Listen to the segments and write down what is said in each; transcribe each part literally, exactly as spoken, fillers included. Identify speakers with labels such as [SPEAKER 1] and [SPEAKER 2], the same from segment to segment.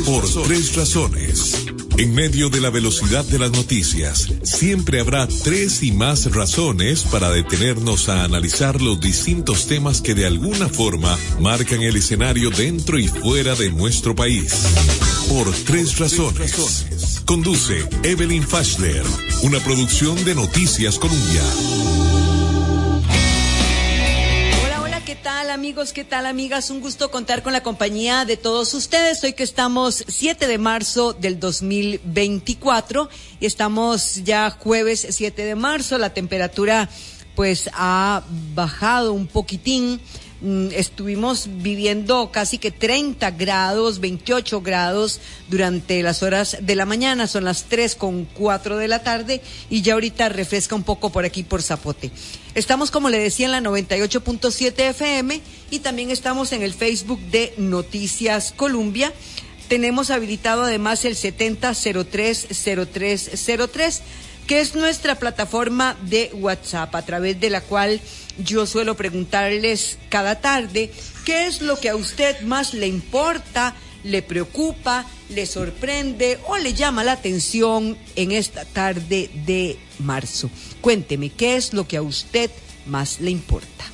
[SPEAKER 1] Por tres razones. En medio de la velocidad de las noticias, siempre habrá tres y más razones para detenernos a analizar los distintos temas que de alguna forma marcan el escenario dentro y fuera de nuestro país. Por tres razones. Conduce Evelyn Fashler, una producción de Noticias Colombia.
[SPEAKER 2] ¿Qué tal, amigos? ¿Qué tal, amigas? Un gusto contar con la compañía de todos ustedes. Hoy que estamos siete de marzo del dos mil veinticuatro y estamos ya jueves siete de marzo. La temperatura pues ha bajado un poquitín. Estuvimos viviendo casi que treinta grados, veintiocho grados durante las horas de la mañana, son las tres con cuatro de la tarde y ya ahorita refresca un poco por aquí por Zapote. Estamos, como le decía, en la noventa y ocho punto siete F M y también estamos en el Facebook de Noticias Colombia. Tenemos habilitado además el setenta cero tres cero tres cero tres, que es nuestra plataforma de WhatsApp, a través de la cual yo suelo preguntarles cada tarde qué es lo que a usted más le importa, le preocupa, le sorprende o le llama la atención en esta tarde de marzo. Cuénteme, ¿qué es lo que a usted más le importa?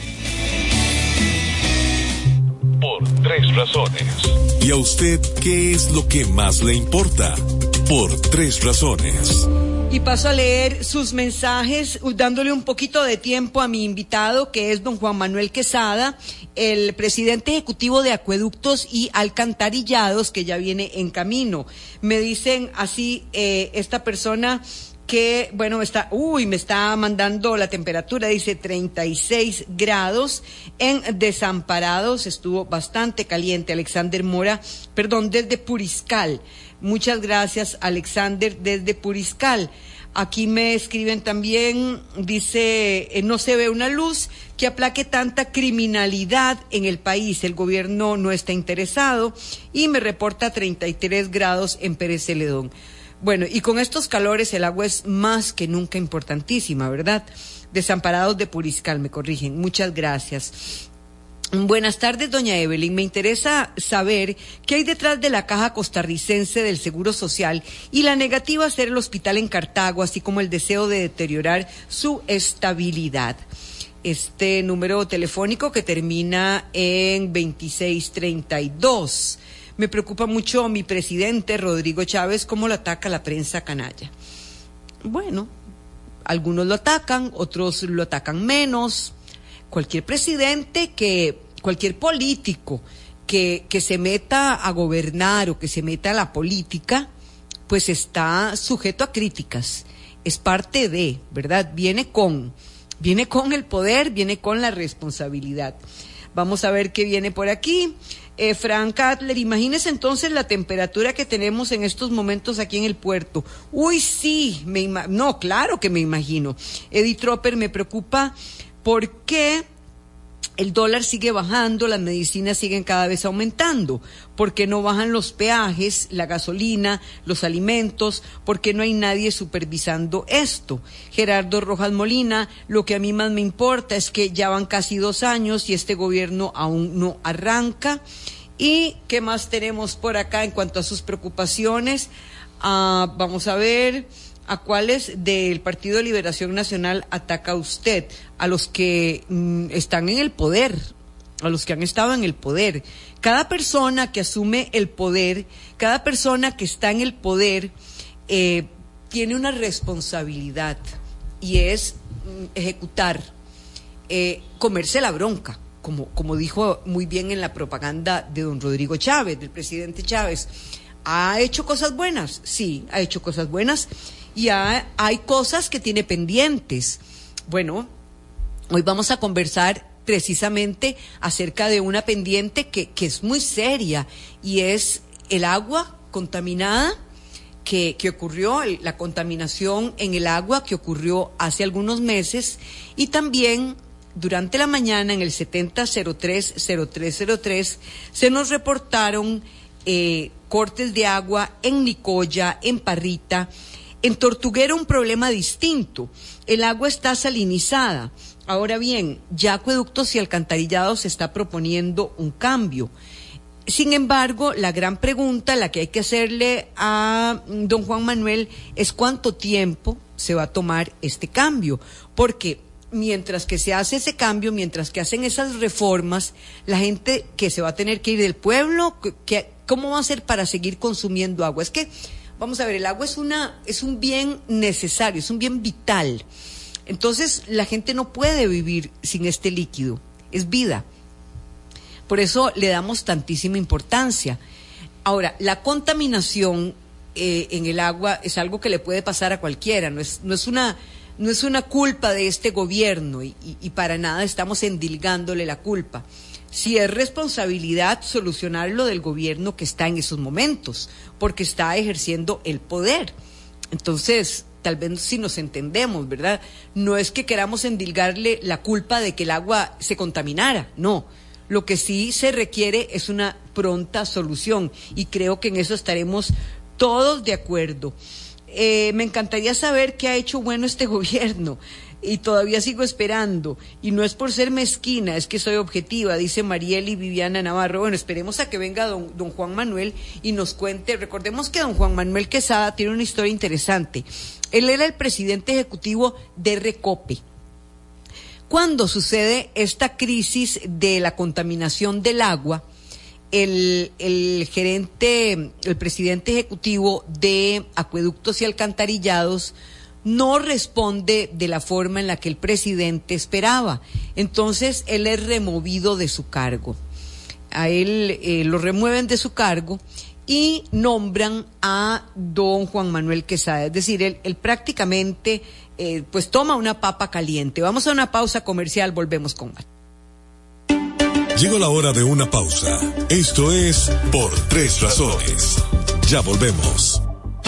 [SPEAKER 1] Por tres razones. ¿Y a usted qué es lo que más le importa? Por tres razones.
[SPEAKER 2] Y paso a leer sus mensajes, dándole un poquito de tiempo a mi invitado, que es don Juan Manuel Quesada, el presidente ejecutivo de Acueductos y Alcantarillados, que ya viene en camino. Me dicen así, eh, esta persona que, bueno, está, uy, me está mandando la temperatura, dice treinta y seis grados en Desamparados, estuvo bastante caliente. Alexander Mora, perdón, desde Puriscal. Muchas gracias, Alexander, desde Puriscal. Aquí me escriben también, dice, eh, no se ve una luz que aplaque tanta criminalidad en el país. El gobierno no está interesado y me reporta treinta y tres grados en Pérez Celedón. Bueno, y con estos calores el agua es más que nunca importantísima, ¿verdad? Desamparados de Puriscal, me corrigen. Muchas gracias. Buenas tardes, doña Evelyn. Me interesa saber qué hay detrás de la Caja Costarricense del Seguro Social y la negativa a hacer el hospital en Cartago, así como el deseo de deteriorar su estabilidad. Este número telefónico que termina en veintiséis treinta y dos. Me preocupa mucho mi presidente, Rodrigo Chávez, cómo lo ataca la prensa canalla. Bueno, algunos lo atacan, otros lo atacan menos. Cualquier presidente que, cualquier político que, que se meta a gobernar o que se meta a la política, pues está sujeto a críticas. Es parte de, ¿verdad? Viene con, viene con el poder, viene con la responsabilidad. Vamos a ver qué viene por aquí. Eh, Frank Adler, imagínese entonces la temperatura que tenemos en estos momentos aquí en el puerto. Uy, sí, me ima- no, claro que me imagino. Eddie Tropper, me preocupa porque el dólar sigue bajando, las medicinas siguen cada vez aumentando. ¿Por qué no bajan los peajes, la gasolina, los alimentos? ¿Por qué no hay nadie supervisando esto? Gerardo Rojas Molina, lo que a mí más me importa es que ya van casi dos años y este gobierno aún no arranca. ¿Y qué más tenemos por acá en cuanto a sus preocupaciones? Ah, vamos a ver. ¿A cuáles del Partido de Liberación Nacional ataca usted? A los que mm, están en el poder, a los que han estado en el poder. Cada persona que asume el poder, cada persona que está en el poder, eh, tiene una responsabilidad y es mm, ejecutar, eh, comerse la bronca, como, como dijo muy bien en la propaganda de don Rodrigo Chávez, del presidente Chávez. ¿Ha hecho cosas buenas? Sí, ha hecho cosas buenas. Y ha, hay cosas que tiene pendientes. Bueno, hoy vamos a conversar precisamente acerca de una pendiente que, que es muy seria y es el agua contaminada que, que ocurrió, la contaminación en el agua que ocurrió hace algunos meses y también durante la mañana en el setenta cero tres cero tres cero tres se nos reportaron eh, cortes de agua en Nicoya, en Parrita. En Tortuguero un problema distinto, el agua está salinizada. Ahora bien, ya Acueductos y Alcantarillados se está proponiendo un cambio. Sin embargo, la gran pregunta, la que hay que hacerle a don Juan Manuel, es cuánto tiempo se va a tomar este cambio, porque mientras que se hace ese cambio, mientras que hacen esas reformas, la gente que se va a tener que ir del pueblo, que, ¿cómo va a hacer para seguir consumiendo agua? Es que, vamos a ver, el agua es una, es un bien necesario, es un bien vital. Entonces, la gente no puede vivir sin este líquido, es vida. Por eso le damos tantísima importancia. Ahora, la contaminación eh, en el agua es algo que le puede pasar a cualquiera, no es, no es una, no es una culpa de este gobierno y, y, y para nada estamos endilgándole la culpa. Si es responsabilidad solucionarlo del gobierno que está en esos momentos, porque está ejerciendo el poder. Entonces, tal vez si nos entendemos, ¿verdad? No es que queramos endilgarle la culpa de que el agua se contaminara, no. Lo que sí se requiere es una pronta solución y creo que en eso estaremos todos de acuerdo. Eh, me encantaría saber qué ha hecho bueno este gobierno y todavía sigo esperando, y no es por ser mezquina, es que soy objetiva, dice Marieli Viviana Navarro. Bueno, esperemos a que venga don, don Juan Manuel y nos cuente. Recordemos que don Juan Manuel Quesada tiene una historia interesante. Él era el presidente ejecutivo de Recope. Cuando sucede esta crisis de la contaminación del agua, el, el gerente, el presidente ejecutivo de Acueductos y Alcantarillados no responde de la forma en la que el presidente esperaba. Entonces, él es removido de su cargo. A él eh, lo remueven de su cargo y nombran a don Juan Manuel Quesada. Es decir, él, él prácticamente... Eh, pues toma una papa caliente. Vamos a una pausa comercial, volvemos con más.
[SPEAKER 1] Llegó la hora de una pausa. Esto es Por Tres Razones. Ya volvemos.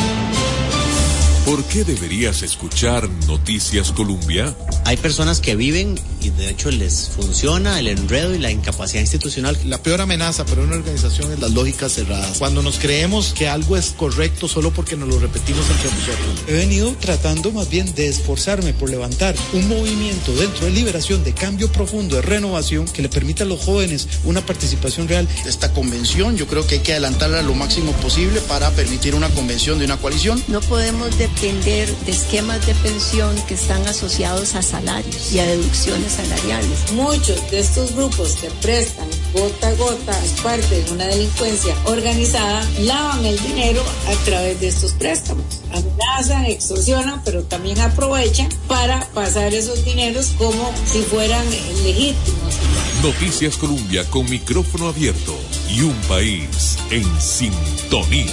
[SPEAKER 1] ¿Por qué deberías escuchar Noticias Colombia?
[SPEAKER 3] Hay personas que viven y de hecho les funciona el enredo y la incapacidad institucional.
[SPEAKER 4] La peor amenaza para una organización es las lógicas cerradas. Cuando nos creemos que algo es correcto solo porque nos lo repetimos entre nosotros.
[SPEAKER 5] He venido tratando más bien de esforzarme por levantar un movimiento dentro de liberación, de cambio profundo, de renovación, que le permita a los jóvenes una participación real.
[SPEAKER 4] Esta convención yo creo que hay que adelantarla lo máximo posible para permitir una convención de una coalición.
[SPEAKER 6] No podemos depender de esquemas de pensión que están asociados a salarios y a deducciones salariales.
[SPEAKER 7] Muchos de estos grupos que prestan gota a gota, es parte de una delincuencia organizada, lavan el dinero a través de estos préstamos. Amenazan, extorsionan, pero también aprovechan para pasar esos dineros como si fueran legítimos.
[SPEAKER 1] Noticias Colombia con micrófono abierto y un país en sintonía.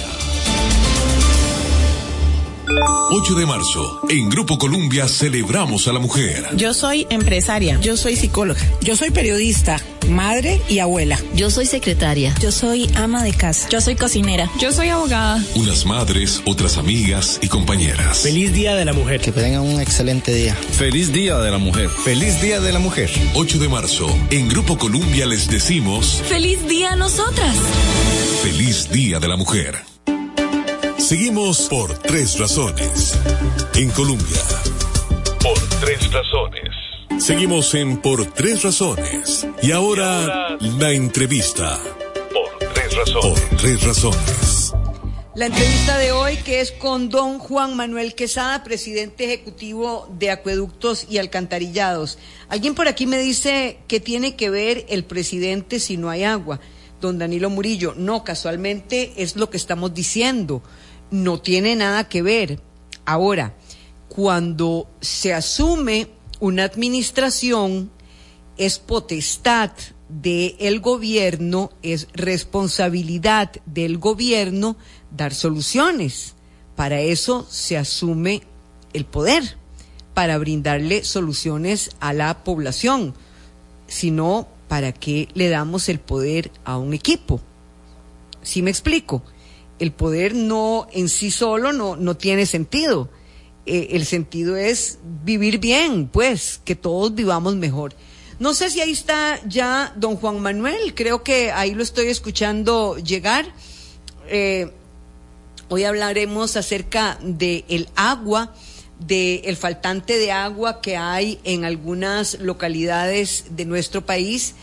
[SPEAKER 1] ocho de marzo, en Grupo Colombia celebramos a la mujer.
[SPEAKER 8] Yo soy empresaria.
[SPEAKER 9] Yo soy psicóloga. Yo soy periodista, madre y abuela.
[SPEAKER 10] Yo soy secretaria.
[SPEAKER 11] Yo soy ama de casa.
[SPEAKER 12] Yo soy cocinera.
[SPEAKER 13] Yo soy abogada.
[SPEAKER 1] Unas madres, otras amigas y compañeras.
[SPEAKER 14] Feliz Día de la Mujer.
[SPEAKER 15] Que tengan un excelente día.
[SPEAKER 16] Feliz Día de la Mujer.
[SPEAKER 17] Feliz Día de la Mujer.
[SPEAKER 1] ocho de marzo, en Grupo Colombia les decimos...
[SPEAKER 12] ¡Feliz Día a nosotras!
[SPEAKER 1] Feliz Día de la Mujer. Seguimos por Tres Razones. En Colombia. Por Tres Razones. Seguimos en Por Tres Razones. Y ahora, y ahora la entrevista. Por Tres Razones. Por Tres Razones.
[SPEAKER 2] La entrevista de hoy, que es con don Juan Manuel Quesada, presidente ejecutivo de Acueductos y Alcantarillados. Alguien por aquí me dice que tiene que ver el presidente si no hay agua. Don Danilo Murillo, no, casualmente es lo que estamos diciendo. No tiene nada que ver. Ahora, cuando se asume una administración, es potestad del gobierno, es responsabilidad del gobierno dar soluciones. Para eso se asume el poder, para brindarle soluciones a la población. Si no, ¿para qué le damos el poder a un equipo? ¿Sí me explico? El poder no en sí solo no, no tiene sentido. Eh, el sentido es vivir bien, pues, que todos vivamos mejor. No sé si ahí está ya don Juan Manuel, creo que ahí lo estoy escuchando llegar. Eh, hoy hablaremos acerca del agua, del faltante de agua que hay en algunas localidades de nuestro país.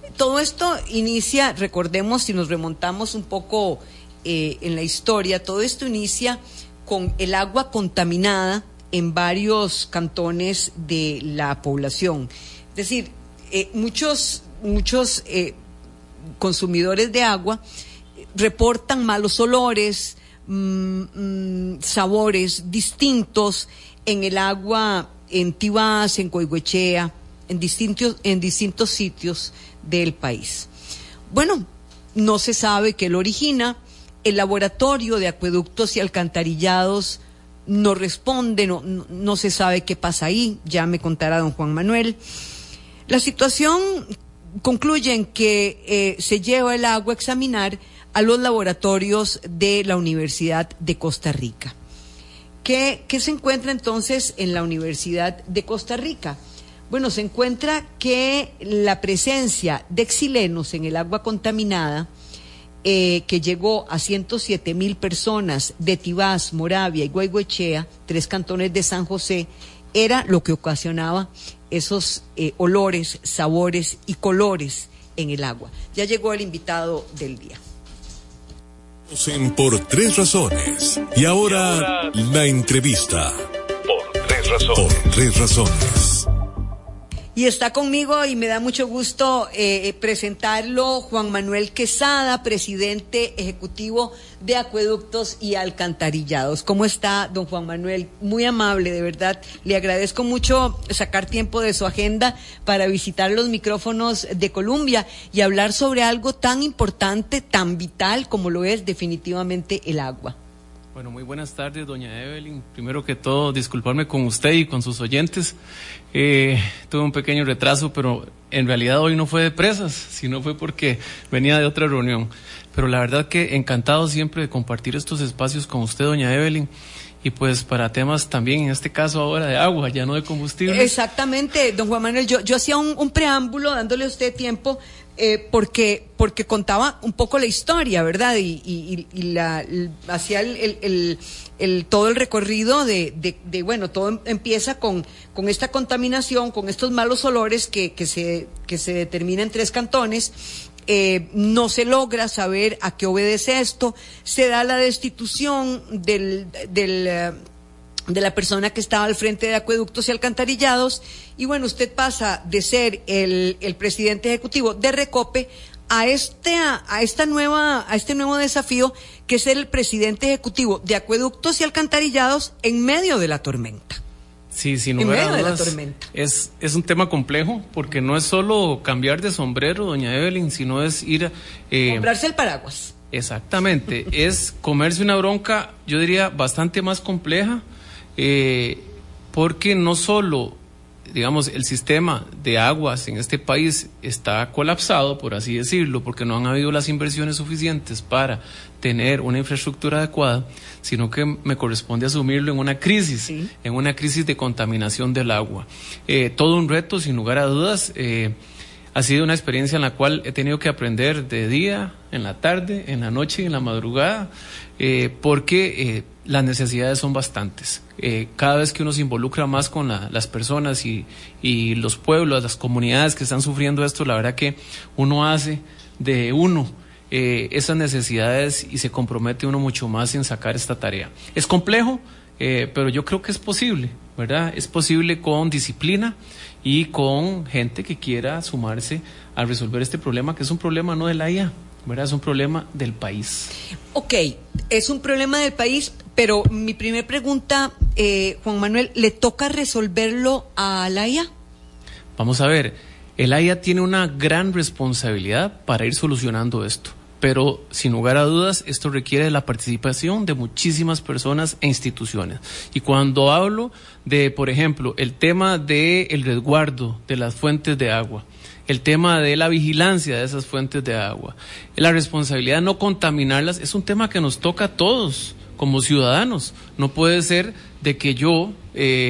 [SPEAKER 2] Todo esto inicia, recordemos, si nos remontamos un poco eh, en la historia, todo esto inicia con el agua contaminada en varios cantones de la población. Es decir, eh, muchos, muchos eh, consumidores de agua reportan malos olores, mmm, mmm, sabores distintos en el agua en Tibás, en Goigoechea, en distintos, en distintos sitios del país. Bueno, no se sabe qué lo origina. El laboratorio de acueductos y alcantarillados no responde, no, no, no se sabe qué pasa ahí, ya me contará don Juan Manuel. La situación concluye en que eh, se lleva el agua a examinar a los laboratorios de la Universidad de Costa Rica. ¿Qué, qué se encuentra entonces en la Universidad de Costa Rica? Bueno, se encuentra que la presencia de xilenos en el agua contaminada, eh, que llegó a ciento siete mil personas de Tibás, Moravia y Goigoechea, tres cantones de San José, era lo que ocasionaba esos eh, olores, sabores y colores en el agua. Ya llegó el invitado del día.
[SPEAKER 1] Por tres razones. Y ahora, la entrevista. Por tres razones. Por tres razones.
[SPEAKER 2] Y está conmigo y me da mucho gusto eh, presentarlo Juan Manuel Quesada, presidente ejecutivo de Acueductos y Alcantarillados. ¿Cómo está, don Juan Manuel? Muy amable, de verdad. Le agradezco mucho sacar tiempo de su agenda para visitar los micrófonos de Colombia y hablar sobre algo tan importante, tan vital como lo es definitivamente el agua.
[SPEAKER 8] Bueno, muy buenas tardes, doña Evelyn. Primero que todo, disculparme con usted y con sus oyentes. Eh, tuve un pequeño retraso, pero en realidad hoy no fue de presas, sino fue porque venía de otra reunión. Pero la verdad que encantado siempre de compartir estos espacios con usted, doña Evelyn. Y pues para temas también, en este caso ahora de agua, ya no de combustible.
[SPEAKER 2] Exactamente, don Juan Manuel. Yo, yo hacía un, un preámbulo dándole a usted tiempo eh, porque porque contaba un poco la historia, ¿verdad? Y, y, y la, el, hacía el, el, el, el todo el recorrido de, de, de bueno, todo empieza con, con esta contaminación, con estos malos olores que, que se que se determina en tres cantones. Eh, no se logra saber a qué obedece esto, se da la destitución del, del, de la persona que estaba al frente de Acueductos y Alcantarillados, y bueno, usted pasa de ser el, el presidente ejecutivo de Recope a este, a, a esta nueva, a este nuevo desafío que es ser el presidente ejecutivo de Acueductos y Alcantarillados en medio de la tormenta.
[SPEAKER 8] Sí, sin lugar a dudas, es, es un tema complejo, porque no es solo cambiar de sombrero, doña Evelyn, sino es ir...
[SPEAKER 2] Eh, comprarse el paraguas.
[SPEAKER 8] Exactamente, es comerse una bronca, yo diría, bastante más compleja, eh, porque no solo, digamos, el sistema de aguas en este país está colapsado, por así decirlo, porque no han habido las inversiones suficientes para tener una infraestructura adecuada, sino que me corresponde asumirlo en una crisis, sí. en una crisis de contaminación del agua. Eh, todo un reto, sin lugar a dudas. Eh, ha sido una experiencia en la cual he tenido que aprender de día, en la tarde, en la noche y en la madrugada, eh, porque eh, las necesidades son bastantes. Eh, cada vez que uno se involucra más con la, las personas y, y los pueblos, las comunidades que están sufriendo esto, la verdad que uno hace de uno Eh, esas necesidades y se compromete uno mucho más en sacar esta tarea. Es complejo, eh, pero yo creo que es posible, ¿verdad? Es posible con disciplina y con gente que quiera sumarse a resolver este problema, que es un problema no de la I A, ¿verdad? Es un problema del país.
[SPEAKER 2] Ok, es un problema del país, pero mi primera pregunta, eh, Juan Manuel, ¿le toca resolverlo a la I A?
[SPEAKER 8] Vamos a ver, el A I A tiene una gran responsabilidad para ir solucionando esto, pero sin lugar a dudas esto requiere de la participación de muchísimas personas e instituciones. Y cuando hablo de, por ejemplo, el tema del resguardo de las fuentes de agua, el tema de la vigilancia de esas fuentes de agua, la responsabilidad de no contaminarlas, es un tema que nos toca a todos como ciudadanos. No puede ser de que yo... Eh,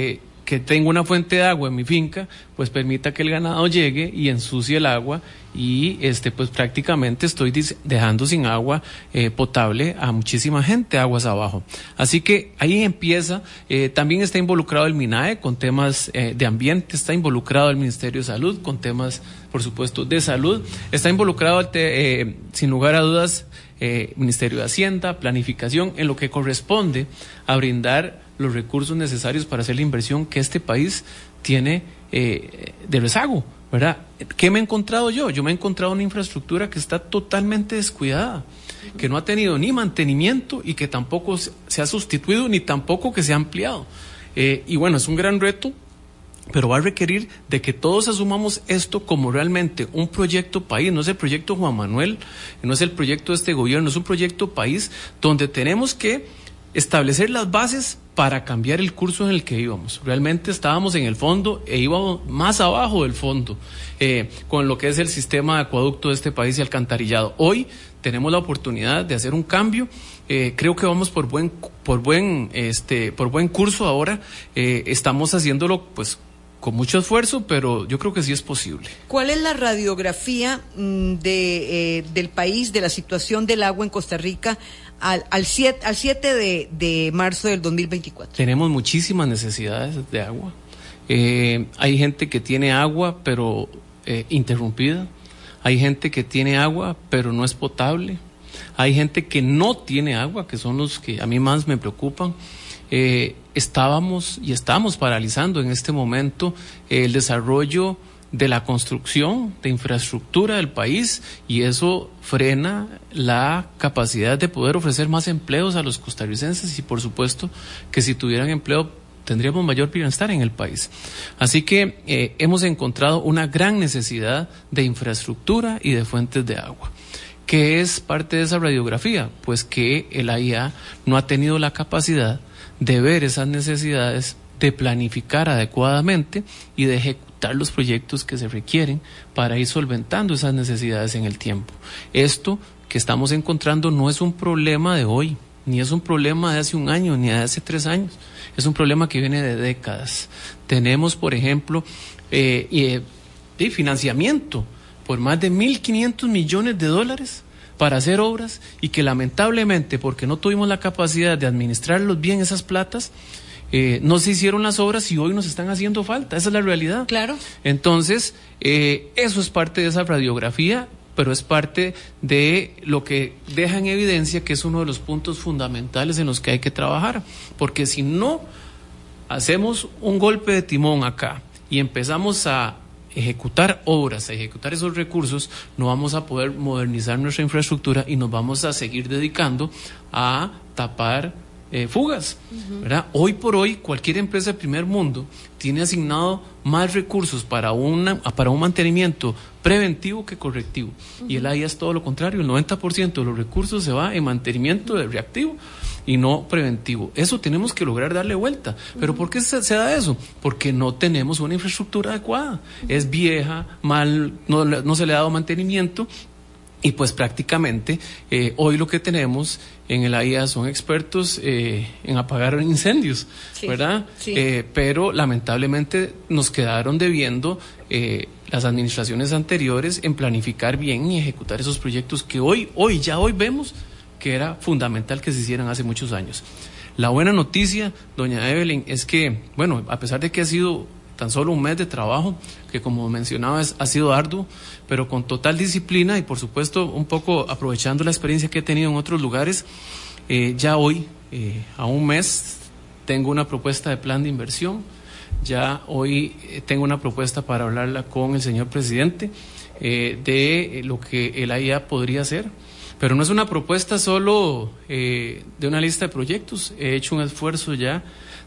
[SPEAKER 8] que tengo una fuente de agua en mi finca, pues permita que el ganado llegue y ensucie el agua y este pues prácticamente estoy dejando sin agua eh, potable a muchísima gente aguas abajo. Así que ahí empieza, eh, también está involucrado el MINAE con temas eh, de ambiente, está involucrado el Ministerio de Salud con temas, por supuesto, de salud, está involucrado te, eh, sin lugar a dudas eh, Ministerio de Hacienda, planificación, en lo que corresponde a brindar los recursos necesarios para hacer la inversión que este país tiene eh, de rezago, ¿verdad? ¿Qué me he encontrado yo? Yo me he encontrado una infraestructura que está totalmente descuidada, que no ha tenido ni mantenimiento y que tampoco se ha sustituido ni tampoco que se ha ampliado. Eh, y bueno, es un gran reto, pero va a requerir de que todos asumamos esto como realmente un proyecto país. No es el proyecto Juan Manuel, no es el proyecto de este gobierno, es un proyecto país donde tenemos que establecer las bases para cambiar el curso en el que íbamos. Realmente estábamos en el fondo e íbamos más abajo del fondo eh, con lo que es el sistema de acueducto de este país y alcantarillado. Hoy tenemos la oportunidad de hacer un cambio. Eh, creo que vamos por buen por buen este por buen curso ahora. Eh, estamos haciéndolo pues con mucho esfuerzo, pero yo creo que sí es posible.
[SPEAKER 2] ¿Cuál es la radiografía mm, de, eh, del país, de la situación del agua en Costa Rica al, al siete de, de marzo del dos mil veinticuatro?
[SPEAKER 8] Tenemos muchísimas necesidades de agua. Eh, hay gente que tiene agua, pero eh, interrumpida. Hay gente que tiene agua, pero no es potable. Hay gente que no tiene agua, que son los que a mí más me preocupan. Eh, estábamos y estamos paralizando en este momento eh, el desarrollo de la construcción de infraestructura del país y eso frena la capacidad de poder ofrecer más empleos a los costarricenses y por supuesto que si tuvieran empleo tendríamos mayor bienestar en el país. Así que eh, hemos encontrado una gran necesidad de infraestructura y de fuentes de agua. ¿Qué es parte de esa radiografía? Pues que el A I A no ha tenido la capacidad de ver esas necesidades, de planificar adecuadamente y de ejecutar los proyectos que se requieren para ir solventando esas necesidades en el tiempo. Esto que estamos encontrando no es un problema de hoy, ni es un problema de hace un año, ni de hace tres años. Es un problema que viene de décadas. Tenemos, por ejemplo, eh, eh, eh, financiamiento por más de mil quinientos millones de dólares para hacer obras y que lamentablemente, porque no tuvimos la capacidad de administrarlos bien esas platas, eh, no se hicieron las obras y hoy nos están haciendo falta. Esa es la realidad.
[SPEAKER 2] Claro.
[SPEAKER 8] Entonces, eh, eso es parte de esa radiografía, pero es parte de lo que deja en evidencia que es uno de los puntos fundamentales en los que hay que trabajar, porque si no hacemos un golpe de timón acá y empezamos a ejecutar obras, a ejecutar esos recursos, no vamos a poder modernizar nuestra infraestructura y nos vamos a seguir dedicando a tapar eh, fugas, uh-huh. ¿verdad? Hoy por hoy, cualquier empresa de primer mundo tiene asignado más recursos para, una, para un mantenimiento preventivo que correctivo. Uh-huh. Y el A I A es todo lo contrario, el noventa por ciento de los recursos se va en mantenimiento de reactivo y no preventivo. Eso tenemos que lograr darle vuelta. ¿Pero por qué se, se da eso? Porque no tenemos una infraestructura adecuada. Es vieja, mal, no, no se le ha dado mantenimiento y pues prácticamente eh, hoy lo que tenemos en el A I A son expertos eh, en apagar incendios, sí, ¿verdad? Sí. Eh, pero lamentablemente nos quedaron debiendo eh, las administraciones anteriores en planificar bien y ejecutar esos proyectos que hoy, hoy, ya hoy vemos que era fundamental que se hicieran hace muchos años. La buena noticia, doña Evelyn, es que, bueno, a pesar de que ha sido tan solo un mes de trabajo, que como mencionaba es, ha sido arduo, pero con total disciplina y por supuesto un poco aprovechando la experiencia que he tenido en otros lugares, eh, ya hoy, eh, a un mes, tengo una propuesta de plan de inversión, ya hoy eh, tengo una propuesta para hablarla con el señor presidente eh, de lo que el A I A podría hacer. Pero no es una propuesta solo eh, de una lista de proyectos. He hecho un esfuerzo ya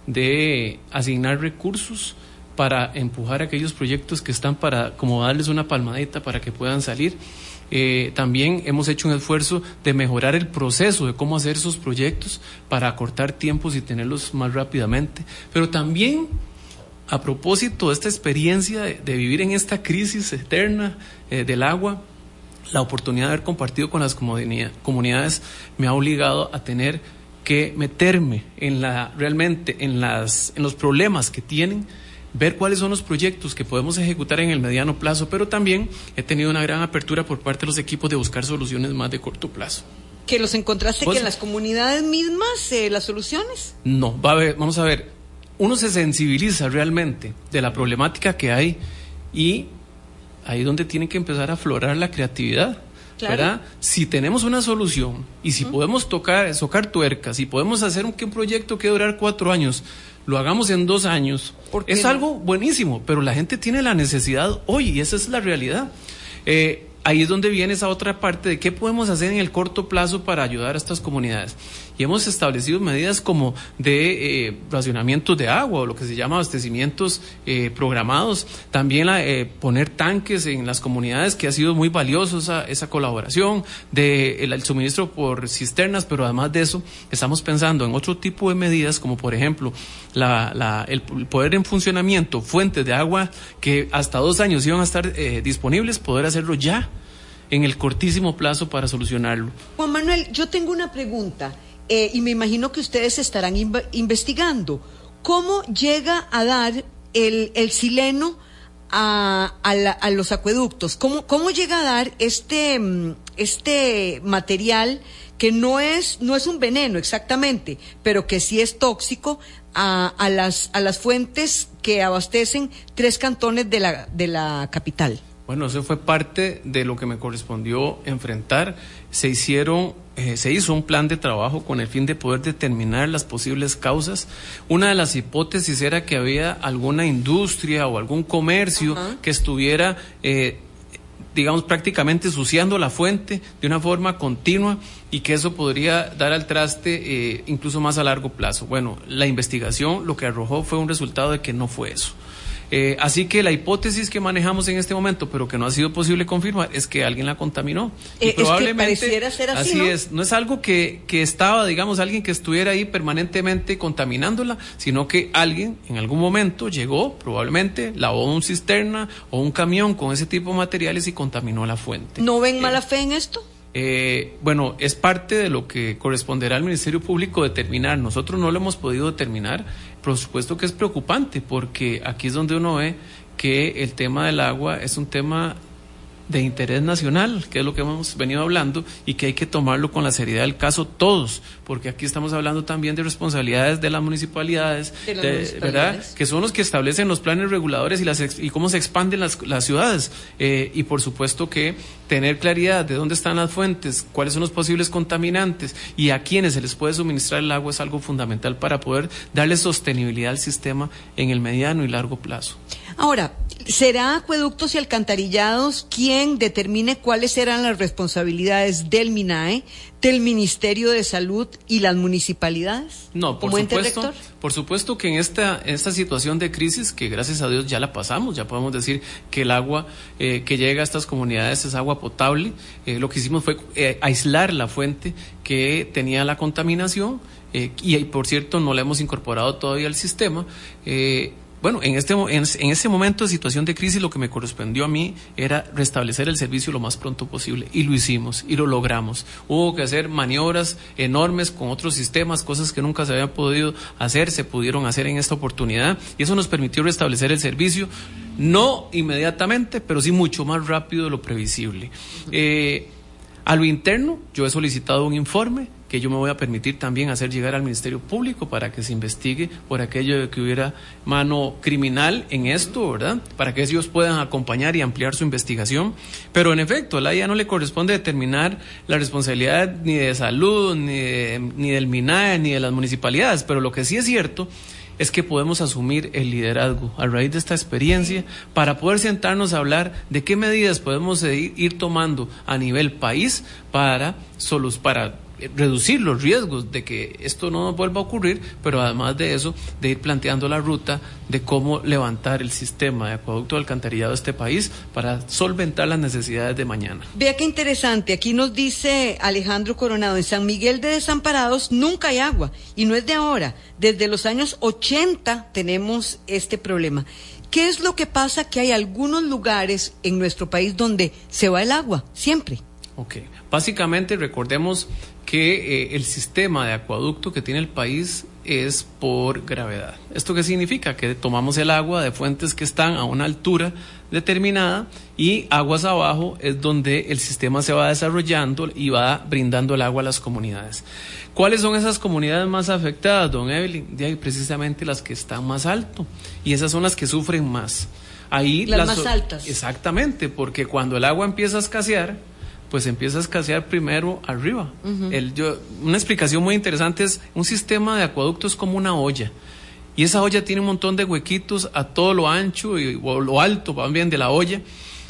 [SPEAKER 8] de asignar recursos para empujar aquellos proyectos que están para, como darles una palmadita para que puedan salir. Eh, también hemos hecho un esfuerzo de mejorar el proceso de cómo hacer esos proyectos para acortar tiempos y tenerlos más rápidamente. Pero también, a propósito de esta experiencia de, de vivir en esta crisis eterna eh, del agua, la oportunidad de haber compartido con las comunidades me ha obligado a tener que meterme en la realmente en las en los problemas que tienen, ver cuáles son los proyectos que podemos ejecutar en el mediano plazo, pero también he tenido una gran apertura por parte de los equipos de buscar soluciones más de corto plazo.
[SPEAKER 2] ¿Que los encontraste
[SPEAKER 8] ¿Vos?
[SPEAKER 2] que en las comunidades mismas eh, las soluciones?
[SPEAKER 8] No, va a ver, vamos a ver, uno se sensibiliza realmente de la problemática que hay y ahí es donde tiene que empezar a aflorar la creatividad. Claro. ¿Verdad? Si tenemos una solución y si uh-huh. podemos tocar, tocar tuercas, si podemos hacer un, que un proyecto que durar cuatro años, lo hagamos en dos años, es no? algo buenísimo, pero la gente tiene la necesidad hoy y esa es la realidad. Eh, ahí es donde viene esa otra parte de qué podemos hacer en el corto plazo para ayudar a estas comunidades. Y hemos establecido medidas como de eh, racionamientos de agua o lo que se llama abastecimientos eh, programados. También la, eh, poner tanques en las comunidades, que ha sido muy valioso esa, esa colaboración, de el, el suministro por cisternas, pero además de eso estamos pensando en otro tipo de medidas como por ejemplo la, la, el poder en funcionamiento, fuentes de agua que hasta dos años iban a estar eh, disponibles, poder hacerlo ya en el cortísimo plazo para solucionarlo.
[SPEAKER 2] Juan Manuel, yo tengo una pregunta. Eh, y me imagino que ustedes estarán inv- investigando cómo llega a dar el, el sileno a, a, la, a los acueductos, cómo, cómo llega a dar este, este material que no es, no es un veneno exactamente, pero que sí es tóxico a, a, las, a las fuentes que abastecen tres cantones de la, de la capital.
[SPEAKER 8] Bueno, eso fue parte de lo que me correspondió enfrentar. Se hicieron, eh, se hizo un plan de trabajo con el fin de poder determinar las posibles causas. Una de las hipótesis era que había alguna industria o algún comercio uh-huh. que estuviera, eh, digamos, prácticamente ensuciando la fuente de una forma continua y que eso podría dar al traste eh, incluso más a largo plazo. Bueno, la investigación lo que arrojó fue un resultado de que no fue eso. Eh, así que la hipótesis que manejamos en este momento, pero que no ha sido posible confirmar, es que alguien la contaminó.
[SPEAKER 2] Eh,
[SPEAKER 8] y probablemente
[SPEAKER 2] es que pareciera ser así,
[SPEAKER 8] así
[SPEAKER 2] ¿no?
[SPEAKER 8] es. No es algo que, que estaba, digamos, alguien que estuviera ahí permanentemente contaminándola, sino que alguien en algún momento llegó, probablemente, lavó un cisterna o un camión con ese tipo de materiales y contaminó la fuente.
[SPEAKER 2] ¿No ven
[SPEAKER 8] eh,
[SPEAKER 2] mala fe en esto?
[SPEAKER 8] Eh, bueno, es parte de lo que corresponderá al Ministerio Público determinar. Nosotros no lo hemos podido determinar. Por supuesto que es preocupante, porque aquí es donde uno ve que el tema del agua es un tema de interés nacional, que es lo que hemos venido hablando, y que hay que tomarlo con la seriedad del caso todos, porque aquí estamos hablando también de responsabilidades de las municipalidades,
[SPEAKER 2] de las
[SPEAKER 8] de,
[SPEAKER 2] municipalidades.
[SPEAKER 8] ¿verdad? Que son los que establecen los planes reguladores y, las ex, y cómo se expanden las, las ciudades, eh, y por supuesto que tener claridad de dónde están las fuentes, cuáles son los posibles contaminantes y a quiénes se les puede suministrar el agua es algo fundamental para poder darle sostenibilidad al sistema en el mediano y largo plazo.
[SPEAKER 2] Ahora, ¿será Acueductos y Alcantarillados quien determine cuáles serán las responsabilidades del MINAE, del Ministerio de Salud y las municipalidades?
[SPEAKER 8] No, por
[SPEAKER 2] como
[SPEAKER 8] supuesto,
[SPEAKER 2] ente rector.
[SPEAKER 8] por supuesto que en esta, en esta situación de crisis, que gracias a Dios ya la pasamos, ya podemos decir que el agua eh, que llega a estas comunidades es agua potable. Eh, lo que hicimos fue eh, aislar la fuente que tenía la contaminación eh, y, y por cierto no la hemos incorporado todavía al sistema. Eh, Bueno, en este en, en ese momento de situación de crisis lo que me correspondió a mí era restablecer el servicio lo más pronto posible y lo hicimos y lo logramos. Hubo que hacer maniobras enormes con otros sistemas, cosas que nunca se habían podido hacer, se pudieron hacer en esta oportunidad y eso nos permitió restablecer el servicio, no inmediatamente, pero sí mucho más rápido de lo previsible. Eh, a lo interno, yo he solicitado un informe que yo me voy a permitir también hacer llegar al Ministerio Público para que se investigue por aquello de que hubiera mano criminal en esto, ¿verdad? Para que ellos puedan acompañar y ampliar su investigación. Pero en efecto, a la I A no le corresponde determinar la responsabilidad ni de salud, ni, de, ni del MINAE, ni de las municipalidades, pero lo que sí es cierto es que podemos asumir el liderazgo a raíz de esta experiencia para poder sentarnos a hablar de qué medidas podemos ir, ir tomando a nivel país para solos, para reducir los riesgos de que esto no vuelva a ocurrir, pero además de eso, de ir planteando la ruta de cómo levantar el sistema de acueducto de alcantarillado de este país para solventar las necesidades de mañana.
[SPEAKER 2] Vea qué interesante, aquí nos dice Alejandro Coronado, en San Miguel de Desamparados nunca hay agua, y no es de ahora, desde los años ochenta tenemos este problema. ¿Qué es lo que pasa? Que hay algunos lugares en nuestro país donde se va el agua, siempre.
[SPEAKER 8] Ok, básicamente recordemos que eh, el sistema de acueducto que tiene el país es por gravedad. ¿Esto qué significa? Que tomamos el agua de fuentes que están a una altura determinada y aguas abajo es donde el sistema se va desarrollando y va brindando el agua a las comunidades. ¿Cuáles son esas comunidades más afectadas, don Evelyn? De ahí precisamente las que están más alto y esas son las que sufren más. Ahí
[SPEAKER 2] las,
[SPEAKER 8] las
[SPEAKER 2] más altas.
[SPEAKER 8] Exactamente, porque cuando el agua empieza a escasear, pues empieza a escasear primero arriba. Uh-huh. El, yo, una explicación muy interesante es, un sistema de acueducto es como una olla, y esa olla tiene un montón de huequitos a todo lo ancho y o lo alto, más bien, de la olla,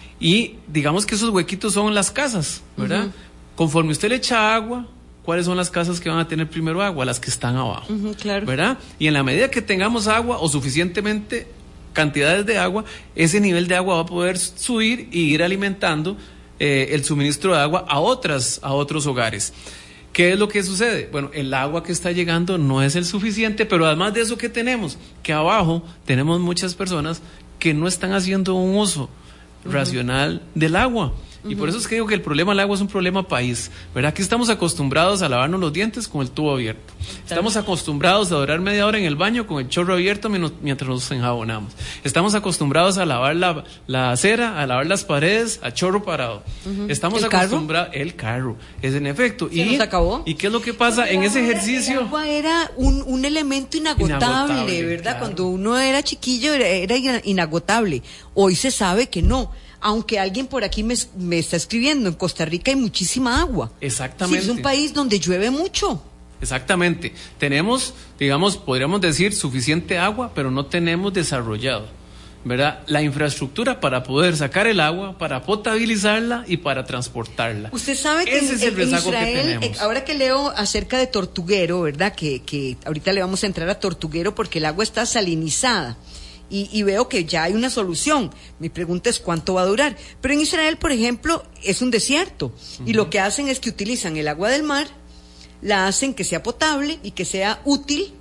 [SPEAKER 8] y digamos que esos huequitos son las casas, ¿verdad? Uh-huh. Conforme usted le echa agua, ¿cuáles son las casas que van a tener primero agua? Las que están abajo,
[SPEAKER 2] uh-huh, claro.
[SPEAKER 8] ¿verdad? Y en la medida que tengamos agua o suficientemente cantidades de agua, ese nivel de agua va a poder subir y ir alimentando Eh, el suministro de agua a otras, a otros hogares. ¿Qué es lo que sucede? Bueno, el agua que está llegando no es el suficiente, pero además de eso, ¿qué tenemos? Que abajo tenemos muchas personas que no están haciendo un uso uh-huh. racional del agua. Y uh-huh. por eso es que digo que el problema del agua es un problema país, ¿verdad? Aquí estamos acostumbrados a lavarnos los dientes con el tubo abierto. Estamos acostumbrados a durar media hora en el baño con el chorro abierto mientras nos enjabonamos. Estamos acostumbrados a lavar la, la acera, a lavar las paredes, a chorro parado. Uh-huh. Estamos acostumbrados... El carro, es en efecto.
[SPEAKER 2] ¿Se
[SPEAKER 8] y,
[SPEAKER 2] nos acabó?
[SPEAKER 8] ¿Y qué es lo que pasa Porque en ese ejercicio?
[SPEAKER 2] El agua era un, un elemento inagotable, inagotable ¿verdad? Claro. Cuando uno era chiquillo era, era inagotable. Hoy se sabe que no. Aunque alguien por aquí me, me está escribiendo, en Costa Rica hay muchísima agua.
[SPEAKER 8] Exactamente.
[SPEAKER 2] Sí, es un país donde llueve mucho.
[SPEAKER 8] Exactamente. Tenemos, digamos, podríamos decir, suficiente agua, pero no tenemos desarrollado, ¿verdad? La infraestructura para poder sacar el agua, para potabilizarla y para transportarla.
[SPEAKER 2] Usted sabe que
[SPEAKER 8] Ese
[SPEAKER 2] en,
[SPEAKER 8] es el
[SPEAKER 2] en
[SPEAKER 8] rezago
[SPEAKER 2] Israel,
[SPEAKER 8] que tenemos.
[SPEAKER 2] Ahora que leo acerca de Tortuguero, ¿verdad? Que, que ahorita le vamos a entrar a Tortuguero porque el agua está salinizada. Y, y veo que ya hay una solución. Mi pregunta es cuánto va a durar. Pero en Israel, por ejemplo, es un desierto. Uh-huh. Y lo que hacen es que utilizan el agua del mar, la hacen que sea potable y que sea útil.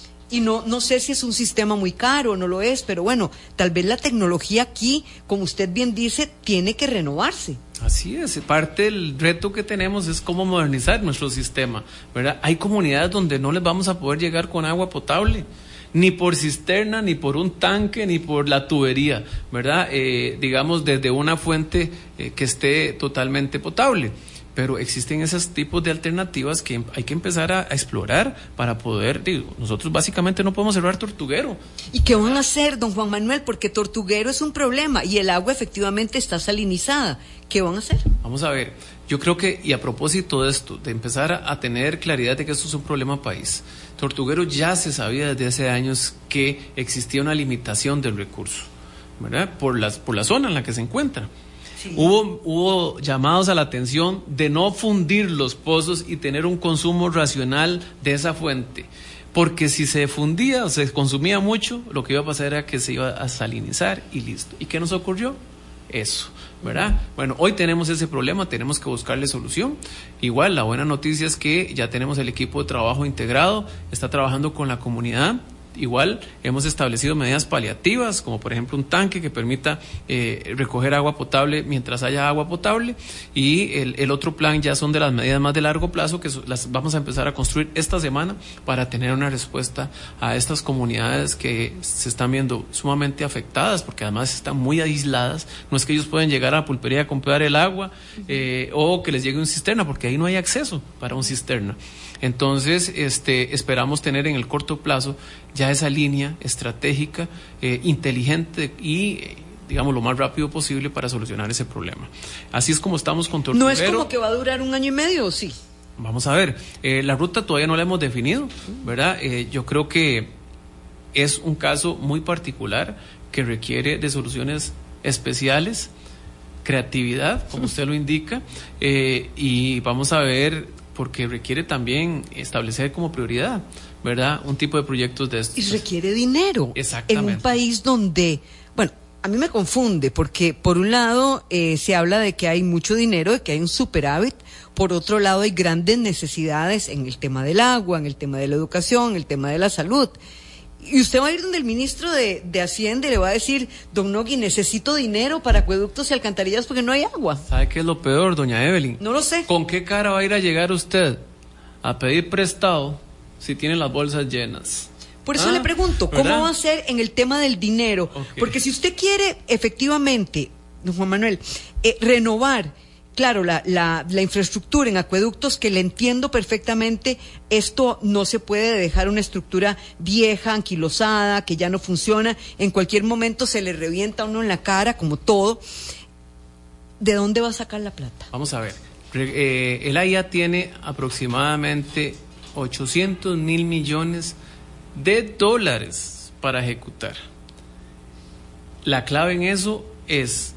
[SPEAKER 2] Y no, no sé si es un sistema muy caro o no lo es, pero bueno, tal vez la tecnología aquí, como usted bien dice, tiene que renovarse.
[SPEAKER 8] Así es, parte del reto que tenemos es cómo modernizar nuestro sistema, ¿verdad? Hay comunidades donde no les vamos a poder llegar con agua potable, ni por cisterna, ni por un tanque, ni por la tubería, ¿verdad? Eh, digamos, desde una fuente eh, que esté totalmente potable. Pero existen esos tipos de alternativas que hay que empezar a, a explorar para poder, digo, nosotros básicamente no podemos cerrar Tortuguero.
[SPEAKER 2] ¿Y qué van a hacer, don Juan Manuel? Porque Tortuguero es un problema y el agua efectivamente está salinizada. ¿Qué van a hacer?
[SPEAKER 8] Vamos a ver, yo creo que, y a propósito de esto, de empezar a, a tener claridad de que esto es un problema país, Tortuguero ya se sabía desde hace años que existía una limitación del recurso, ¿verdad? Por, las, por la zona en la que se encuentra. Sí. Hubo, hubo llamados a la atención de no fundir los pozos y tener un consumo racional de esa fuente, porque si se fundía o se consumía mucho, lo que iba a pasar era que se iba a salinizar y listo. ¿Y qué nos ocurrió? Eso, ¿verdad? Bueno, hoy tenemos ese problema, tenemos que buscarle solución. Igual, la buena noticia es que ya tenemos el equipo de trabajo integrado, está trabajando con la comunidad. Igual hemos establecido medidas paliativas, como por ejemplo un tanque que permita eh, recoger agua potable mientras haya agua potable, y el, el otro plan ya son de las medidas más de largo plazo que las vamos a empezar a construir esta semana para tener una respuesta a estas comunidades que se están viendo sumamente afectadas porque además están muy aisladas. No es que ellos pueden llegar a la pulpería a comprar el agua eh, o que les llegue un cisterna, porque ahí no hay acceso para un cisterna. Entonces, este, esperamos tener en el corto plazo ya esa línea estratégica, eh, inteligente y, eh, digamos, lo más rápido posible para solucionar ese problema. Así es como estamos con Tortuguero.
[SPEAKER 2] ¿No es como que va a durar un año y medio o sí?
[SPEAKER 8] Vamos a ver, eh, la ruta todavía no la hemos definido, ¿verdad? Eh, yo creo que es un caso muy particular que requiere de soluciones especiales, creatividad, como usted lo indica, eh, y vamos a ver, porque requiere también establecer como prioridad, ¿verdad?, un tipo de proyectos de estos.
[SPEAKER 2] Y requiere dinero.
[SPEAKER 8] Exactamente.
[SPEAKER 2] En un país donde, bueno, a mí me confunde, porque por un lado eh, se habla de que hay mucho dinero, de que hay un superávit, por otro lado hay grandes necesidades en el tema del agua, en el tema de la educación, en el tema de la salud. Y usted va a ir donde el ministro de, de Hacienda y le va a decir, don Nogui, necesito dinero para acueductos y alcantarillas porque no hay agua.
[SPEAKER 8] ¿Sabe qué es lo peor, doña Evelyn?
[SPEAKER 2] No lo sé.
[SPEAKER 8] ¿Con qué cara va a ir a llegar usted a pedir prestado si tiene las bolsas llenas?
[SPEAKER 2] Por eso
[SPEAKER 8] ah,
[SPEAKER 2] le pregunto, ¿cómo
[SPEAKER 8] ¿verdad?
[SPEAKER 2] va a ser en el tema del dinero?
[SPEAKER 8] Okay.
[SPEAKER 2] Porque si usted quiere efectivamente, don Juan Manuel, eh, renovar, claro, la, la, la infraestructura en acueductos, que le entiendo perfectamente, esto no se puede dejar una estructura vieja, anquilosada, que ya no funciona, en cualquier momento se le revienta a uno en la cara, como todo. ¿De dónde va a sacar la plata?
[SPEAKER 8] Vamos a ver, eh, el A I A tiene aproximadamente ochocientos mil millones de dólares para ejecutar. La clave en eso es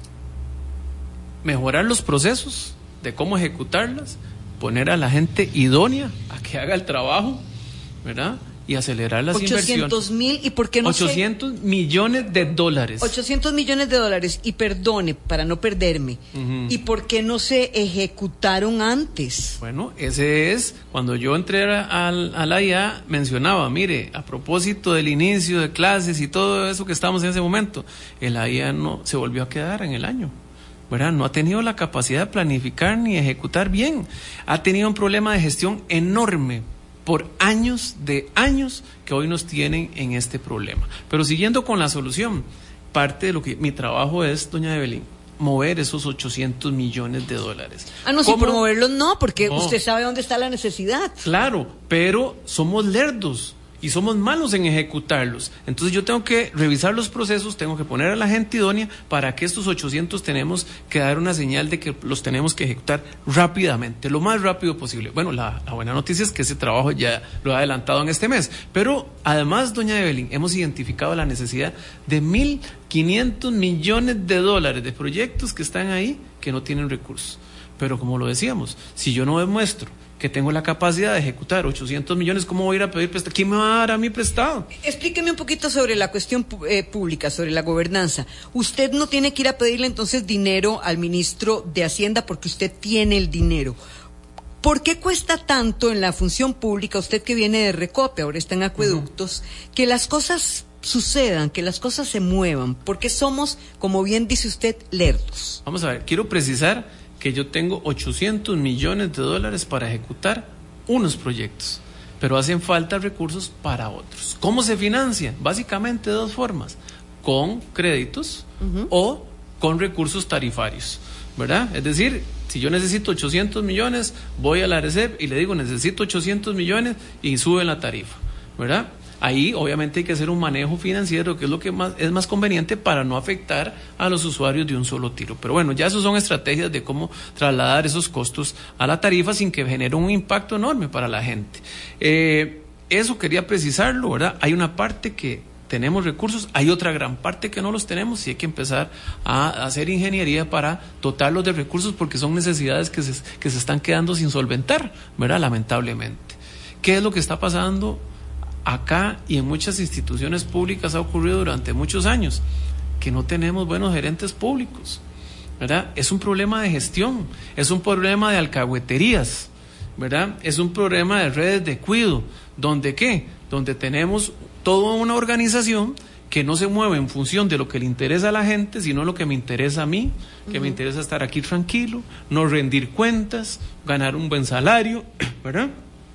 [SPEAKER 8] mejorar los procesos de cómo ejecutarlas, poner a la gente idónea a que haga el trabajo, ¿verdad? Y acelerar las inversiones.
[SPEAKER 2] ochocientos mil, ¿y por qué no
[SPEAKER 8] ochocientos millones de dólares.
[SPEAKER 2] ochocientos millones de dólares, y perdone, para no perderme, uh-huh. ¿Y por qué no se ejecutaron antes?
[SPEAKER 8] Bueno, ese es, cuando yo entré al, a la I A, mencionaba, mire, a propósito del inicio de clases y todo eso que estamos en ese momento, el A I A no se volvió a quedar en el año, ¿verdad? No ha tenido la capacidad de planificar ni ejecutar bien, ha tenido un problema de gestión enorme, por años de años que hoy nos tienen en este problema. Pero siguiendo con la solución, parte de lo que mi trabajo es, doña Evelyn, mover esos ochocientos millones de dólares.
[SPEAKER 2] Ah, no, si por moverlos no, porque
[SPEAKER 8] no.
[SPEAKER 2] Usted sabe dónde está la necesidad.
[SPEAKER 8] Claro, pero somos lerdos y somos malos en ejecutarlos. Entonces yo tengo que revisar los procesos, tengo que poner a la gente idónea para que estos ochocientos tenemos que dar una señal de que los tenemos que ejecutar rápidamente, lo más rápido posible. Bueno, la, la buena noticia es que ese trabajo ya lo ha adelantado en este mes. Pero además, doña Evelyn, hemos identificado la necesidad de mil quinientos millones de dólares de proyectos que están ahí que no tienen recursos. Pero como lo decíamos, si yo no demuestro que tengo la capacidad de ejecutar ochocientos millones, ¿cómo voy a ir a pedir prestado? ¿Quién me va a dar a mí prestado?
[SPEAKER 2] Explíqueme un poquito sobre la cuestión eh, pública, sobre la gobernanza. Usted no tiene que ir a pedirle entonces dinero al ministro de Hacienda porque usted tiene el dinero. ¿Por qué cuesta tanto en la función pública, usted que viene de Recope, ahora está en acueductos, uh-huh. que las cosas sucedan, que las cosas se muevan? Porque somos, como bien dice usted, lerdos.
[SPEAKER 8] Vamos a ver, quiero precisar que yo tengo ochocientos millones de dólares para ejecutar unos proyectos, pero hacen falta recursos para otros. ¿Cómo se financia? Básicamente de dos formas, con créditos uh-huh. o con recursos tarifarios, ¿verdad? Es decir, si yo necesito ochocientos millones, voy a la RECEP y le digo necesito ochocientos millones y sube la tarifa, ¿verdad? Ahí obviamente hay que hacer un manejo financiero, que es lo que más es más conveniente para no afectar a los usuarios de un solo tiro. Pero bueno, ya eso son estrategias de cómo trasladar esos costos a la tarifa sin que genere un impacto enorme para la gente. Eh, eso quería precisarlo, ¿verdad? Hay una parte que tenemos recursos, hay otra gran parte que no los tenemos y hay que empezar a hacer ingeniería para dotarlos de recursos porque son necesidades que se, que se están quedando sin solventar, ¿verdad? Lamentablemente. ¿Qué es lo que está pasando acá y en muchas instituciones públicas? Ha ocurrido durante muchos años que no tenemos buenos gerentes públicos, ¿verdad? Es un problema de gestión, es un problema de alcahueterías, ¿verdad? Es un problema de redes de cuido, donde ¿qué? Donde tenemos toda una organización que no se mueve en función de lo que le interesa a la gente, sino lo que me interesa a mí, que uh-huh. me interesa estar aquí tranquilo, no rendir cuentas, ganar un buen salario, ¿verdad?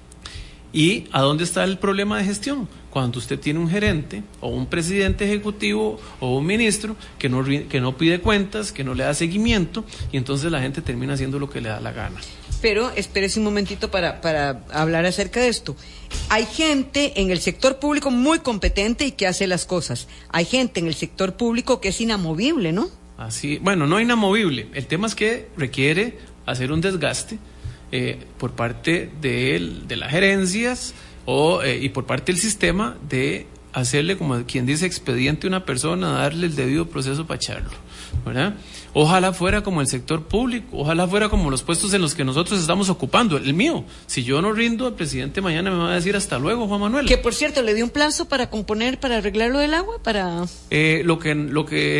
[SPEAKER 8] ¿Y a dónde está el problema de gestión? Cuando usted tiene un gerente o un presidente ejecutivo o un ministro que no, que no pide cuentas, que no le da seguimiento y entonces la gente termina haciendo lo que le da la gana.
[SPEAKER 2] Pero espérese un momentito para, para hablar acerca de esto. Hay gente en el sector público muy competente y que hace las cosas. Hay gente en el sector público que es inamovible, ¿no?
[SPEAKER 8] Así, bueno, no inamovible. El tema es que requiere hacer un desgaste Eh, por parte de, el, de las gerencias o, eh, y por parte del sistema de hacerle, como quien dice, expediente a una persona, darle el debido proceso para echarlo, ¿verdad? Ojalá fuera como el sector público, ojalá fuera como los puestos en los que nosotros estamos ocupando, el mío. Si yo no rindo, el presidente mañana me va a decir hasta luego, Juan Manuel.
[SPEAKER 2] Que por cierto, le dio un plazo para componer, para arreglar lo del agua, para...
[SPEAKER 8] Eh, lo que, lo que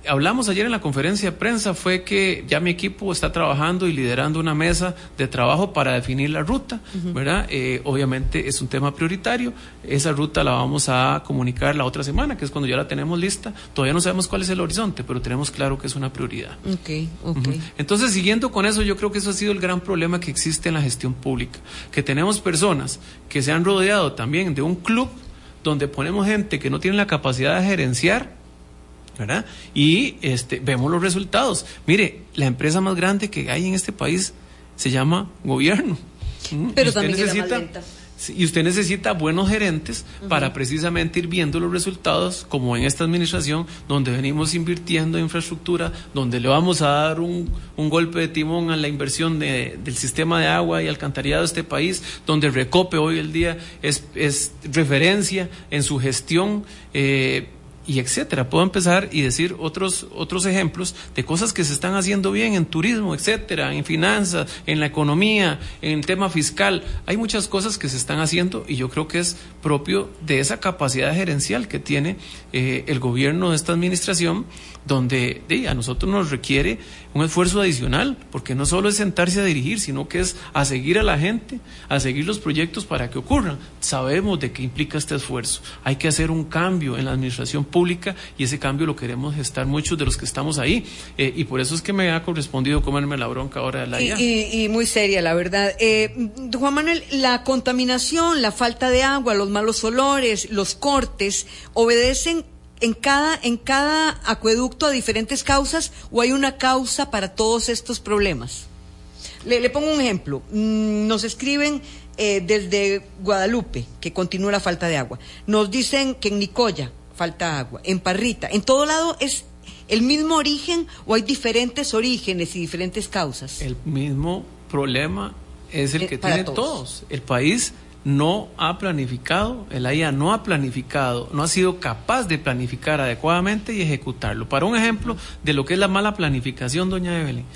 [SPEAKER 8] hablamos ayer en la conferencia de prensa fue que ya mi equipo está trabajando y liderando una mesa de trabajo para definir la ruta, uh-huh. ¿verdad? Eh, obviamente es un tema prioritario. Esa ruta la vamos a comunicar la otra semana, que es cuando ya la tenemos lista. Todavía no sabemos cuál es el horizonte, pero tenemos claro que es una prioridad.
[SPEAKER 2] Okay, okay.
[SPEAKER 8] Uh-huh. Entonces, siguiendo con eso, yo creo que eso ha sido el gran problema que existe en la gestión pública, que tenemos personas que se han rodeado también de un club donde ponemos gente que no tiene la capacidad de gerenciar, ¿verdad? Y este, vemos los resultados. Mire, la empresa más grande que hay en este país se llama gobierno.
[SPEAKER 2] Pero también necesita, es la más lenta.
[SPEAKER 8] Y usted necesita buenos gerentes uh-huh. para precisamente ir viendo los resultados, como en esta administración, donde venimos invirtiendo en infraestructura, donde le vamos a dar un, un golpe de timón a la inversión de, del sistema de agua y alcantarillado de este país, donde Recope hoy el día es, es referencia en su gestión, eh, y etcétera. Puedo empezar y decir otros otros ejemplos de cosas que se están haciendo bien en turismo, etcétera, en finanzas, en la economía, en el tema fiscal. Hay muchas cosas que se están haciendo y yo creo que es propio de esa capacidad gerencial que tiene eh, el gobierno de esta administración, donde eh, a nosotros nos requiere un esfuerzo adicional, porque no solo es sentarse a dirigir, sino que es a seguir a la gente, a seguir los proyectos para que ocurran. Sabemos de qué implica este esfuerzo. Hay que hacer un cambio en la administración pública y ese cambio lo queremos gestar muchos de los que estamos ahí. Eh, y por eso es que me ha correspondido comerme la bronca ahora de la I A.
[SPEAKER 2] Y, y, y muy seria, la verdad. Eh, Juan Manuel, la contaminación, la falta de agua, los malos olores, los cortes, ¿obedecen en cada, en cada acueducto a diferentes causas o hay una causa para todos estos problemas? Le, le pongo un ejemplo. Nos escriben eh, desde Guadalupe que continúa la falta de agua. Nos dicen que en Nicoya falta agua, en Parrita, en todo lado es el mismo origen o hay diferentes orígenes y diferentes causas.
[SPEAKER 8] El mismo problema es el que
[SPEAKER 2] eh, tiene
[SPEAKER 8] todos. todos. El país no ha planificado, el A I A no ha planificado, no ha sido capaz de planificar adecuadamente y ejecutarlo. Para un ejemplo de lo que es la mala planificación, doña Evelyn,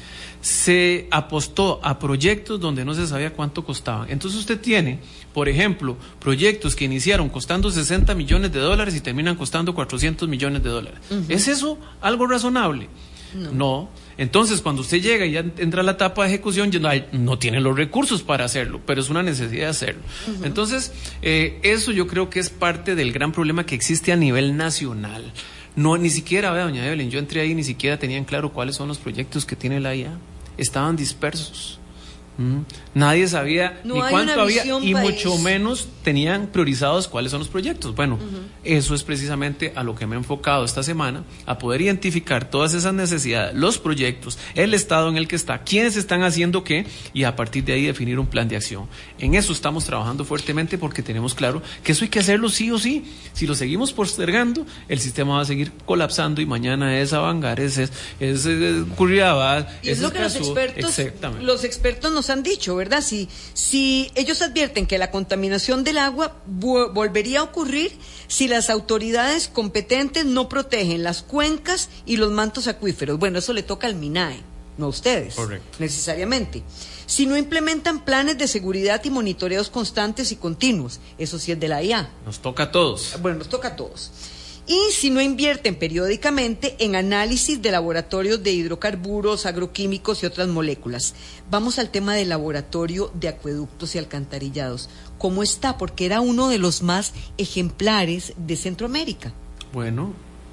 [SPEAKER 8] se apostó a proyectos donde no se sabía cuánto costaban. Entonces usted tiene, por ejemplo, proyectos que iniciaron costando sesenta millones de dólares y terminan costando cuatrocientos millones de dólares. Uh-huh. ¿Es eso algo razonable? No. no. Entonces, cuando usted llega y ya entra a la etapa de ejecución, ya no, hay, no tiene los recursos para hacerlo, pero es una necesidad de hacerlo. Uh-huh. Entonces, eh, eso yo creo que es parte del gran problema que existe a nivel nacional. No, ni siquiera, vea, doña Evelyn, yo entré ahí y ni siquiera tenían claro cuáles son los proyectos que tiene la I A. Estaban dispersos. ¿Mm? Nadie sabía
[SPEAKER 2] no
[SPEAKER 8] ni cuánto había y
[SPEAKER 2] país.
[SPEAKER 8] Mucho menos tenían priorizados cuáles son los proyectos. Bueno, uh-huh. eso es precisamente a lo que me he enfocado esta semana, a poder identificar todas esas necesidades, los proyectos, el estado en el que está, quiénes están haciendo qué y a partir de ahí definir un plan de acción. En eso estamos trabajando fuertemente porque tenemos claro que eso hay que hacerlo sí o sí. Si lo seguimos postergando, el sistema va a seguir colapsando y mañana es Avangar, es, es, es, es Curridabat,
[SPEAKER 2] y es, es lo que
[SPEAKER 8] Escazú,
[SPEAKER 2] los expertos, los expertos nos han dicho, ¿verdad? Si, si ellos advierten que la contaminación del agua vo- volvería a ocurrir si las autoridades competentes no protegen las cuencas y los mantos acuíferos. Bueno, eso le toca al MINAE, no a ustedes. Correcto. Necesariamente. Si no implementan planes de seguridad y monitoreos constantes y continuos, eso sí es de la I A.
[SPEAKER 8] Nos toca a todos.
[SPEAKER 2] Bueno, nos toca a todos. Y si no invierten periódicamente en análisis de laboratorios de hidrocarburos, agroquímicos y otras moléculas. Vamos al tema del laboratorio de acueductos y alcantarillados. ¿Cómo está? Porque era uno de los más ejemplares de Centroamérica.
[SPEAKER 8] Bueno,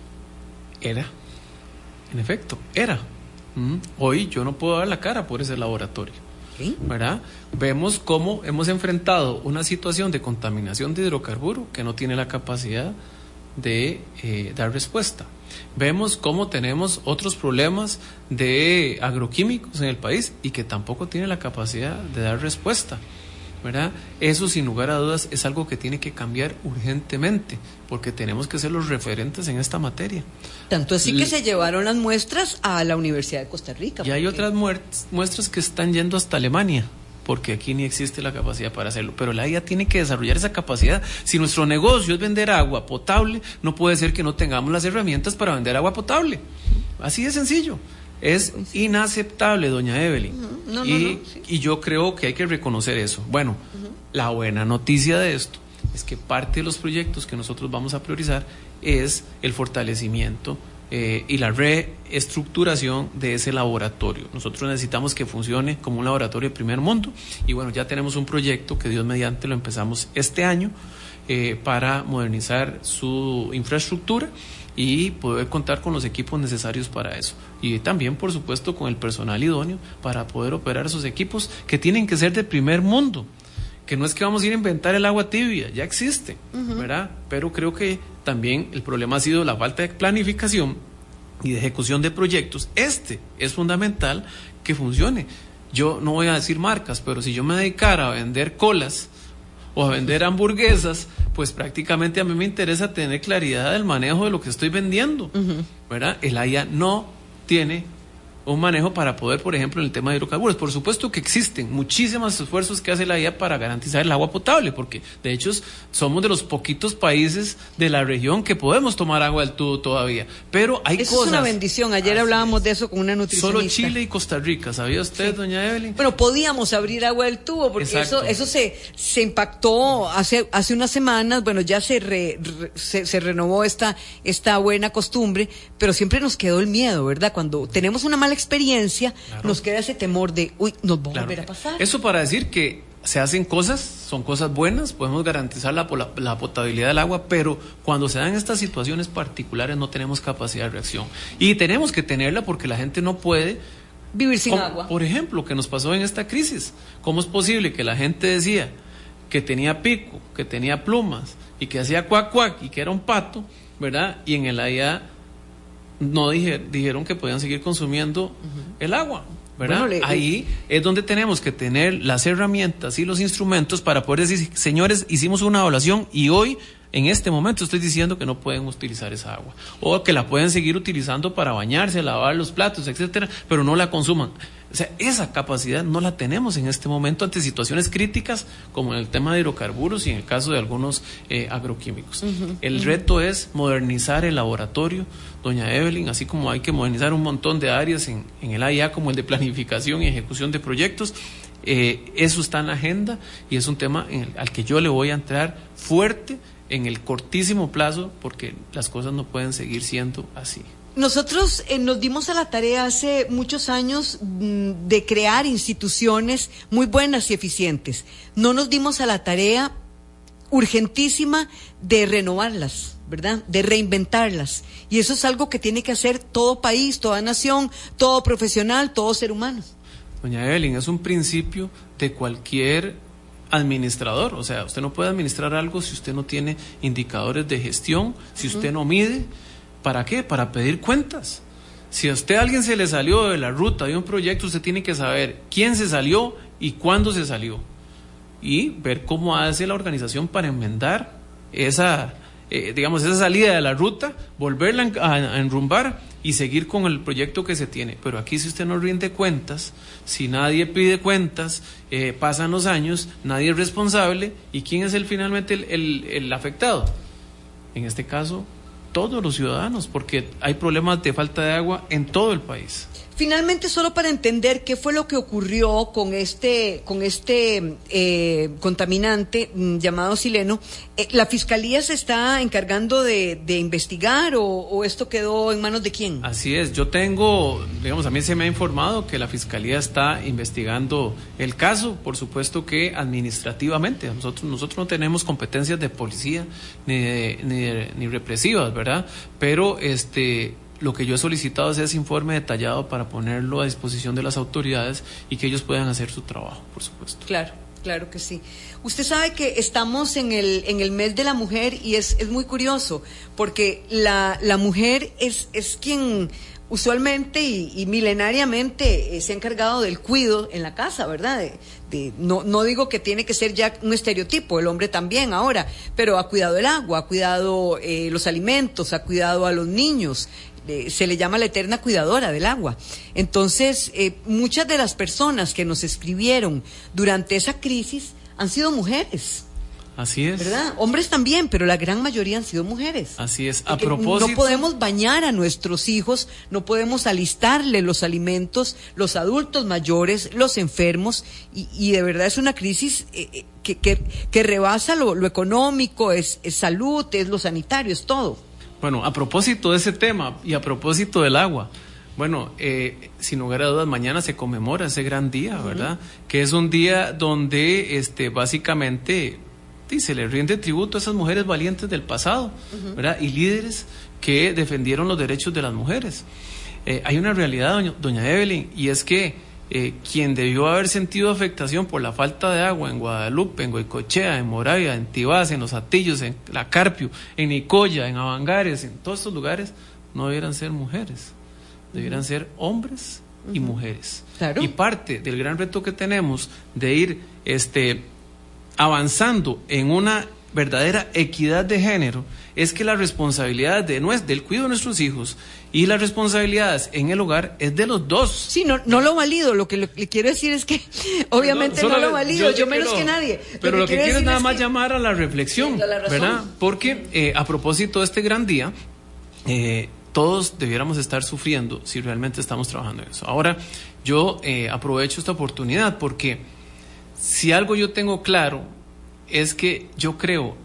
[SPEAKER 8] era. En efecto, era. Mm. Hoy yo no puedo dar la cara por ese laboratorio. ¿Sí? ¿Verdad? Vemos cómo hemos enfrentado una situación de contaminación de hidrocarburo que no tiene la capacidad de eh, dar respuesta. Vemos cómo tenemos otros problemas de agroquímicos en el país y que tampoco tiene la capacidad de dar respuesta, ¿verdad? Eso sin lugar a dudas es algo que tiene que cambiar urgentemente porque tenemos que ser los referentes en esta materia.
[SPEAKER 2] Tanto así L- que se llevaron las muestras a la Universidad de Costa Rica.
[SPEAKER 8] Y hay otras muert- muestras que están yendo hasta Alemania, porque aquí ni existe la capacidad para hacerlo, pero la I A tiene que desarrollar esa capacidad. Si nuestro negocio es vender agua potable, no puede ser que no tengamos las herramientas para vender agua potable. Así de sencillo. Es inaceptable, doña Evelyn. Uh-huh. No, y, no, no, sí. y yo creo que hay que reconocer eso. Bueno, uh-huh. la buena noticia de esto es que parte de los proyectos que nosotros vamos a priorizar es el fortalecimiento eh, y la reestructuración de ese laboratorio. Nosotros necesitamos que funcione como un laboratorio de primer mundo y bueno, ya tenemos un proyecto que Dios mediante lo empezamos este año eh, para modernizar su infraestructura y poder contar con los equipos necesarios para eso. Y también, por supuesto, con el personal idóneo para poder operar esos equipos que tienen que ser de primer mundo. Que no es que vamos a ir a inventar el agua tibia, ya existe, uh-huh. ¿verdad? Pero creo que también el problema ha sido la falta de planificación y de ejecución de proyectos. Este es fundamental que funcione. Yo no voy a decir marcas, pero si yo me dedicara a vender colas o a vender hamburguesas, pues prácticamente a mí me interesa tener claridad del manejo de lo que estoy vendiendo, uh-huh. ¿verdad? El A I A no tiene un manejo para poder, por ejemplo, en el tema de hidrocarburos. Por supuesto que existen muchísimos esfuerzos que hace la I A para garantizar el agua potable, porque de hecho somos de los poquitos países de la región que podemos tomar agua del tubo todavía. Pero hay
[SPEAKER 2] eso
[SPEAKER 8] cosas.
[SPEAKER 2] Es una bendición. Ayer hablábamos de eso con una nutricionista.
[SPEAKER 8] Solo Chile y Costa Rica. ¿Sabía usted, sí. doña Evelyn?
[SPEAKER 2] Bueno, podíamos abrir agua del tubo, porque Exacto. eso eso se se impactó hace hace unas semanas. Bueno, ya se re, re, se, se renovó esta esta buena costumbre, pero siempre nos quedó el miedo, ¿verdad? Cuando tenemos una mala experiencia, claro. nos queda ese temor de, uy, nos va a
[SPEAKER 8] claro.
[SPEAKER 2] volver a pasar.
[SPEAKER 8] Eso para decir que se hacen cosas, son cosas buenas, podemos garantizar la, la, la potabilidad del agua, pero cuando se dan estas situaciones particulares no tenemos capacidad de reacción. Y tenemos que tenerla porque la gente no puede
[SPEAKER 2] vivir sin
[SPEAKER 8] como,
[SPEAKER 2] agua.
[SPEAKER 8] Por ejemplo, que nos pasó en esta crisis. ¿Cómo es posible que la gente decía que tenía pico, que tenía plumas y que hacía cuac cuac y que era un pato, ¿verdad? Y en el A I A no dije, dijeron que podían seguir consumiendo uh-huh. el agua, ¿verdad? Bueno, le, Ahí le... es donde tenemos que tener las herramientas y los instrumentos para poder decir, señores, hicimos una evaluación y hoy, en este momento, estoy diciendo que no pueden utilizar esa agua, o que la pueden seguir utilizando para bañarse, lavar los platos, etcétera, pero no la consuman. O sea, esa capacidad no la tenemos en este momento ante situaciones críticas como en el tema de hidrocarburos y en el caso de algunos eh, agroquímicos. Uh-huh, el uh-huh. reto es modernizar el laboratorio, doña Evelyn, así como hay que modernizar un montón de áreas en, en el A I A como el de planificación y ejecución de proyectos. Eh, eso está en la agenda y es un tema en el, al que yo le voy a entrar fuerte en el cortísimo plazo porque las cosas no pueden seguir siendo así.
[SPEAKER 2] Nosotros eh, nos dimos a la tarea hace muchos años mmm, de crear instituciones muy buenas y eficientes. No nos dimos a la tarea urgentísima de renovarlas, ¿verdad? De reinventarlas. Y eso es algo que tiene que hacer todo país, toda nación, todo profesional, todo ser humano.
[SPEAKER 8] Doña Evelyn, es un principio de cualquier administrador. O sea, usted no puede administrar algo si usted no tiene indicadores de gestión, si usted uh-huh. no mide. ¿Para qué? Para pedir cuentas. Si a usted a alguien se le salió de la ruta de un proyecto, usted tiene que saber quién se salió y cuándo se salió. Y ver cómo hace la organización para enmendar esa, eh, digamos, esa salida de la ruta, volverla a, a enrumbar y seguir con el proyecto que se tiene. Pero aquí si usted no rinde cuentas, si nadie pide cuentas, eh, pasan los años, nadie es responsable. ¿Y quién es el finalmente el, el, el afectado? En este caso, todos los ciudadanos, porque hay problemas de falta de agua en todo el país.
[SPEAKER 2] Finalmente, solo para entender qué fue lo que ocurrió con este con este eh, contaminante mmm, llamado sileno, eh, ¿la Fiscalía se está encargando de, de investigar o, o esto quedó en manos de quién?
[SPEAKER 8] Así es, yo tengo, digamos, a mí se me ha informado que la Fiscalía está investigando el caso, por supuesto que administrativamente, nosotros nosotros no tenemos competencias de policía ni, de, ni, de, ni represivas, ¿verdad? Pero este... lo que yo he solicitado es ese informe detallado para ponerlo a disposición de las autoridades y que ellos puedan hacer su trabajo, por supuesto.
[SPEAKER 2] Claro, claro que sí. Usted sabe que estamos en el en el mes de la mujer y es es muy curioso porque la la mujer es es quien usualmente y, y milenariamente eh, se ha encargado del cuidado en la casa, ¿verdad? De, de, no, no digo que tiene que ser ya un estereotipo, el hombre también ahora, pero ha cuidado el agua, ha cuidado eh, los alimentos, ha cuidado a los niños. Eh, se le llama la eterna cuidadora del agua. Entonces, eh, muchas de las personas que nos escribieron durante esa crisis han sido mujeres.
[SPEAKER 8] Así es.
[SPEAKER 2] ¿Verdad? Hombres también, pero la gran mayoría han sido mujeres.
[SPEAKER 8] Así es. A
[SPEAKER 2] Porque
[SPEAKER 8] propósito.
[SPEAKER 2] no podemos bañar a nuestros hijos, no podemos alistarle los alimentos, los adultos mayores, los enfermos, y, y de verdad es una crisis eh, que, que, que rebasa lo, lo económico, es, es salud, es lo sanitario, es todo.
[SPEAKER 8] Bueno, a propósito de ese tema y a propósito del agua, bueno, eh, sin lugar a dudas, mañana se conmemora ese gran día, ¿verdad? Uh-huh. Que es un día donde este, básicamente sí, se le rinde tributo a esas mujeres valientes del pasado, uh-huh. ¿verdad? Y líderes que defendieron los derechos de las mujeres. Eh, hay una realidad, doña, doña Evelyn, y es que eh, quien debió haber sentido afectación por la falta de agua en Guadalupe, en Goicoechea, en Moravia, en Tibás, en Los Atillos, en La Carpio, en Nicoya, en Avangares, en todos estos lugares, no debieran ser mujeres. Debieran ser hombres y mujeres.
[SPEAKER 2] Claro.
[SPEAKER 8] Y parte del gran reto que tenemos de ir este, avanzando en una verdadera equidad de género es que la responsabilidad de nues, del cuidado de nuestros hijos y las responsabilidades en el hogar es de los dos.
[SPEAKER 2] Sí, no, no lo valido. Lo que le, le quiero decir es que obviamente no, no lo valido, yo, yo menos que, no, que nadie.
[SPEAKER 8] Pero lo que, lo que quiero es nada más
[SPEAKER 2] que...
[SPEAKER 8] llamar a la reflexión, sí, la ¿verdad? Porque eh, a propósito de este gran día, eh, todos debiéramos estar sufriendo si realmente estamos trabajando en eso. Ahora, yo eh, aprovecho esta oportunidad porque si algo yo tengo claro es que yo creo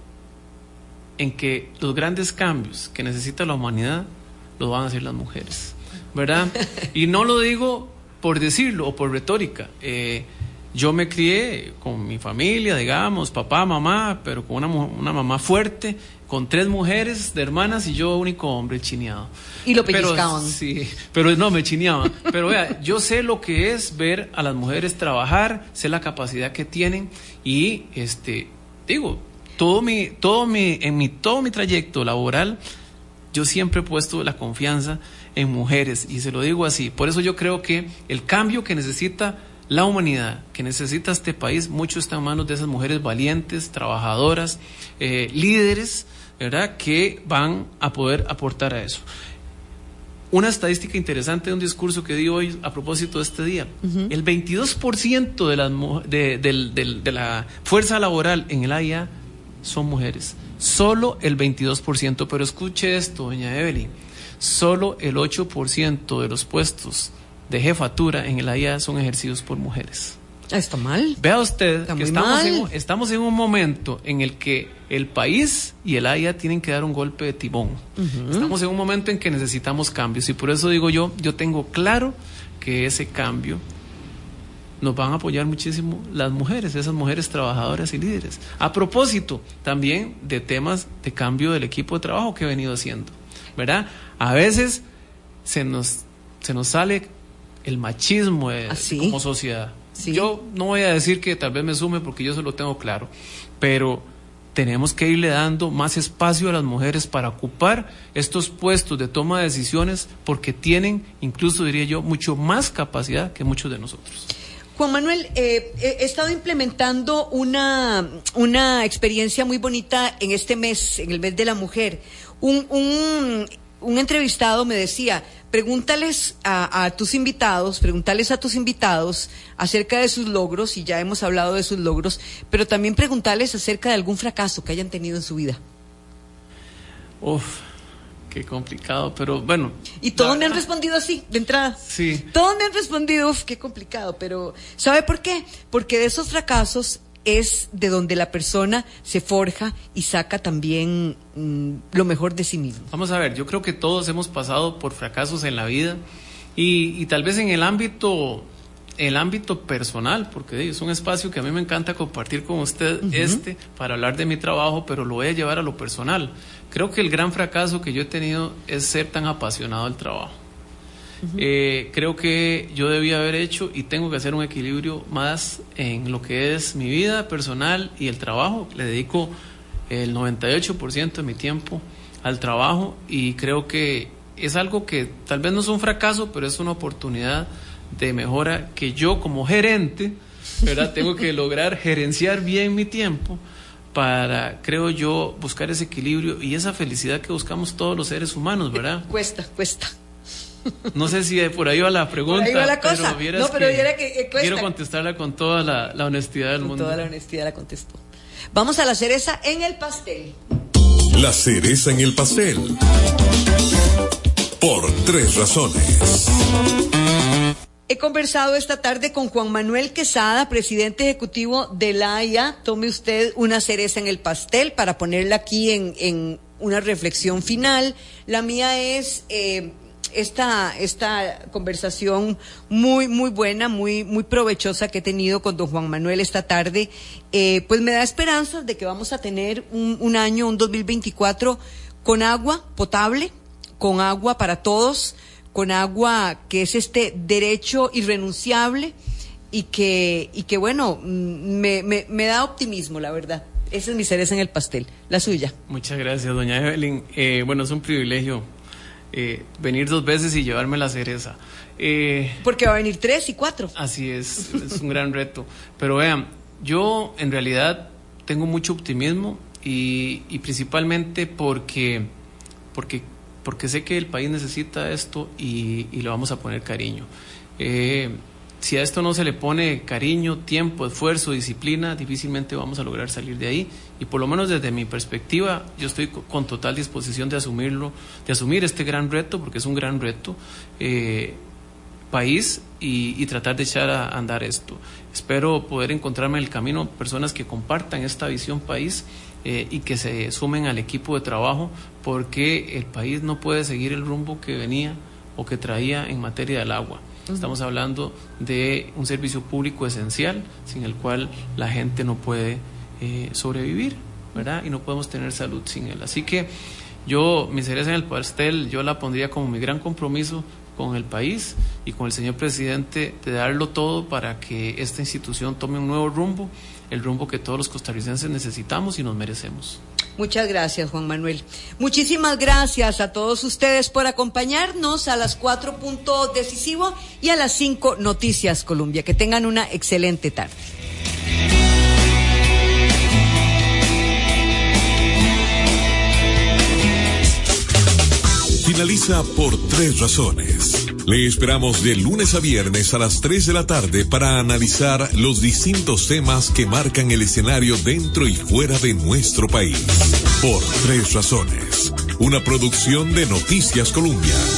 [SPEAKER 8] en que los grandes cambios que necesita la humanidad los van a hacer las mujeres, ¿verdad? Y no lo digo por decirlo o por retórica. Eh, yo me crié con mi familia, digamos, papá, mamá, pero con una, una mamá fuerte, con tres mujeres de hermanas y yo único hombre chineado.
[SPEAKER 2] Y lo pellizcaban.
[SPEAKER 8] Pero, sí, pero no, me chineaban. Pero vea, yo sé lo que es ver a las mujeres trabajar, sé la capacidad que tienen y, este, digo, todo mi, todo mi, en mi, todo mi trayecto laboral, yo siempre he puesto la confianza en mujeres y se lo digo así. Por eso yo creo que el cambio que necesita la humanidad, que necesita este país, mucho está en manos de esas mujeres valientes, trabajadoras, eh, líderes, ¿verdad?, que van a poder aportar a eso. Una estadística interesante de un discurso que di hoy a propósito de este día. Uh-huh. El veintidós por ciento de, las, de, de, de, de la fuerza laboral en el A I A son mujeres. Solo el veintidós por ciento, pero escuche esto, doña Evelyn, solo el ocho por ciento de los puestos de jefatura en el A I A son ejercidos por mujeres.
[SPEAKER 2] Está mal.
[SPEAKER 8] Vea usted
[SPEAKER 2] Está
[SPEAKER 8] que
[SPEAKER 2] muy
[SPEAKER 8] estamos
[SPEAKER 2] mal.
[SPEAKER 8] en, estamos en un momento en el que el país y el A I A tienen que dar un golpe de timón. Uh-huh. Estamos en un momento en que necesitamos cambios y por eso digo yo, yo tengo claro que ese cambio nos van a apoyar muchísimo las mujeres, esas mujeres trabajadoras y líderes. A propósito también de temas de cambio del equipo de trabajo que he venido haciendo, ¿verdad? A veces se nos, se nos sale el machismo de,
[SPEAKER 2] ¿Ah, sí?
[SPEAKER 8] como sociedad.
[SPEAKER 2] Sí.
[SPEAKER 8] Yo no voy a decir que tal vez me sume porque yo se lo tengo claro, pero tenemos que irle dando más espacio a las mujeres para ocupar estos puestos de toma de decisiones porque tienen, incluso diría yo, mucho más capacidad que muchos de nosotros.
[SPEAKER 2] Juan Manuel, eh, he estado implementando una, una experiencia muy bonita en este mes, en el mes de la mujer. Un, un, un entrevistado me decía, pregúntales a, a tus invitados, pregúntales a tus invitados acerca de sus logros, y ya hemos hablado de sus logros, pero también preguntarles acerca de algún fracaso que hayan tenido en su vida.
[SPEAKER 8] Uf, qué complicado, pero bueno.
[SPEAKER 2] Y todos me han respondido así, de entrada.
[SPEAKER 8] Sí.
[SPEAKER 2] Todos me han respondido, uf, qué complicado, pero ¿sabe por qué? Porque de esos fracasos es de donde la persona se forja y saca también mmm, lo mejor de sí mismo.
[SPEAKER 8] Vamos a ver, yo creo que todos hemos pasado por fracasos en la vida y, y tal vez en el ámbito, el ámbito personal, porque es un espacio que a mí me encanta compartir con usted, uh-huh. este, para hablar de mi trabajo, pero lo voy a llevar a lo personal. Creo que el gran fracaso que yo he tenido es ser tan apasionado del trabajo. Uh-huh. Eh, creo que yo debía haber hecho y tengo que hacer un equilibrio más en lo que es mi vida personal y el trabajo. Le dedico el noventa y ocho por ciento de mi tiempo al trabajo y creo que es algo que tal vez no es un fracaso, pero es una oportunidad de mejora que yo como gerente, ¿verdad? Tengo que lograr gerenciar bien mi tiempo para, creo yo, buscar ese equilibrio y esa felicidad que buscamos todos los seres humanos, ¿verdad?
[SPEAKER 2] Cuesta, cuesta.
[SPEAKER 8] No sé si por ahí va la pregunta,
[SPEAKER 2] por ahí va la cosa.
[SPEAKER 8] pero,
[SPEAKER 2] no, pero
[SPEAKER 8] que
[SPEAKER 2] viera que eh, cuesta.
[SPEAKER 8] Quiero contestarla con toda la, la honestidad del
[SPEAKER 2] con
[SPEAKER 8] mundo.
[SPEAKER 2] Con toda la honestidad la contestó. Vamos a la cereza en el pastel.
[SPEAKER 1] La cereza en el pastel. Por tres razones.
[SPEAKER 2] He conversado esta tarde con Juan Manuel Quesada, presidente ejecutivo de la A I A. Tome usted una cereza en el pastel para ponerla aquí en, en una reflexión final. La mía es eh, esta, esta conversación muy, muy buena, muy, muy provechosa que he tenido con don Juan Manuel esta tarde, eh, pues me da esperanzas de que vamos a tener un, un año, un dos mil veinticuatro, con agua potable, con agua para todos, con agua que es este derecho irrenunciable y que, y que bueno, me, me, me da optimismo, la verdad. Esa es mi cereza en el pastel, la suya.
[SPEAKER 8] Muchas gracias, doña Evelyn. Eh, bueno, es un privilegio eh, venir dos veces y llevarme la cereza. Eh,
[SPEAKER 2] Porque va a venir tres y cuatro.
[SPEAKER 8] Así es, es un gran reto. Pero vean, yo en realidad tengo mucho optimismo y, y principalmente porque, porque, porque sé que el país necesita esto y, y le vamos a poner cariño. Eh, Si a esto no se le pone cariño, tiempo, esfuerzo, disciplina, difícilmente vamos a lograr salir de ahí. Y por lo menos desde mi perspectiva, yo estoy con total disposición de asumirlo, de asumir este gran reto, porque es un gran reto, eh, país, y, y tratar de echar a andar esto. Espero poder encontrarme en el camino personas que compartan esta visión país eh, y que se sumen al equipo de trabajo, porque el país no puede seguir el rumbo que venía o que traía en materia del agua. Estamos hablando de un servicio público esencial sin el cual la gente no puede eh, sobrevivir, ¿verdad? Y no podemos tener salud sin él. Así que yo, mi cereza en el pastel, yo la pondría como mi gran compromiso con el país y con el señor presidente de darlo todo para que esta institución tome un nuevo rumbo, el rumbo que todos los costarricenses necesitamos y nos merecemos.
[SPEAKER 2] Muchas gracias, Juan Manuel. Muchísimas gracias a todos ustedes por acompañarnos a las cuatro, punto decisivo, y a las cinco, Noticias Colombia. Que tengan una excelente tarde.
[SPEAKER 1] Finaliza Por Tres Razones. Le esperamos de lunes a viernes a las tres de la tarde para analizar los distintos temas que marcan el escenario dentro y fuera de nuestro país. Por Tres Razones, una producción de Noticias Colombia.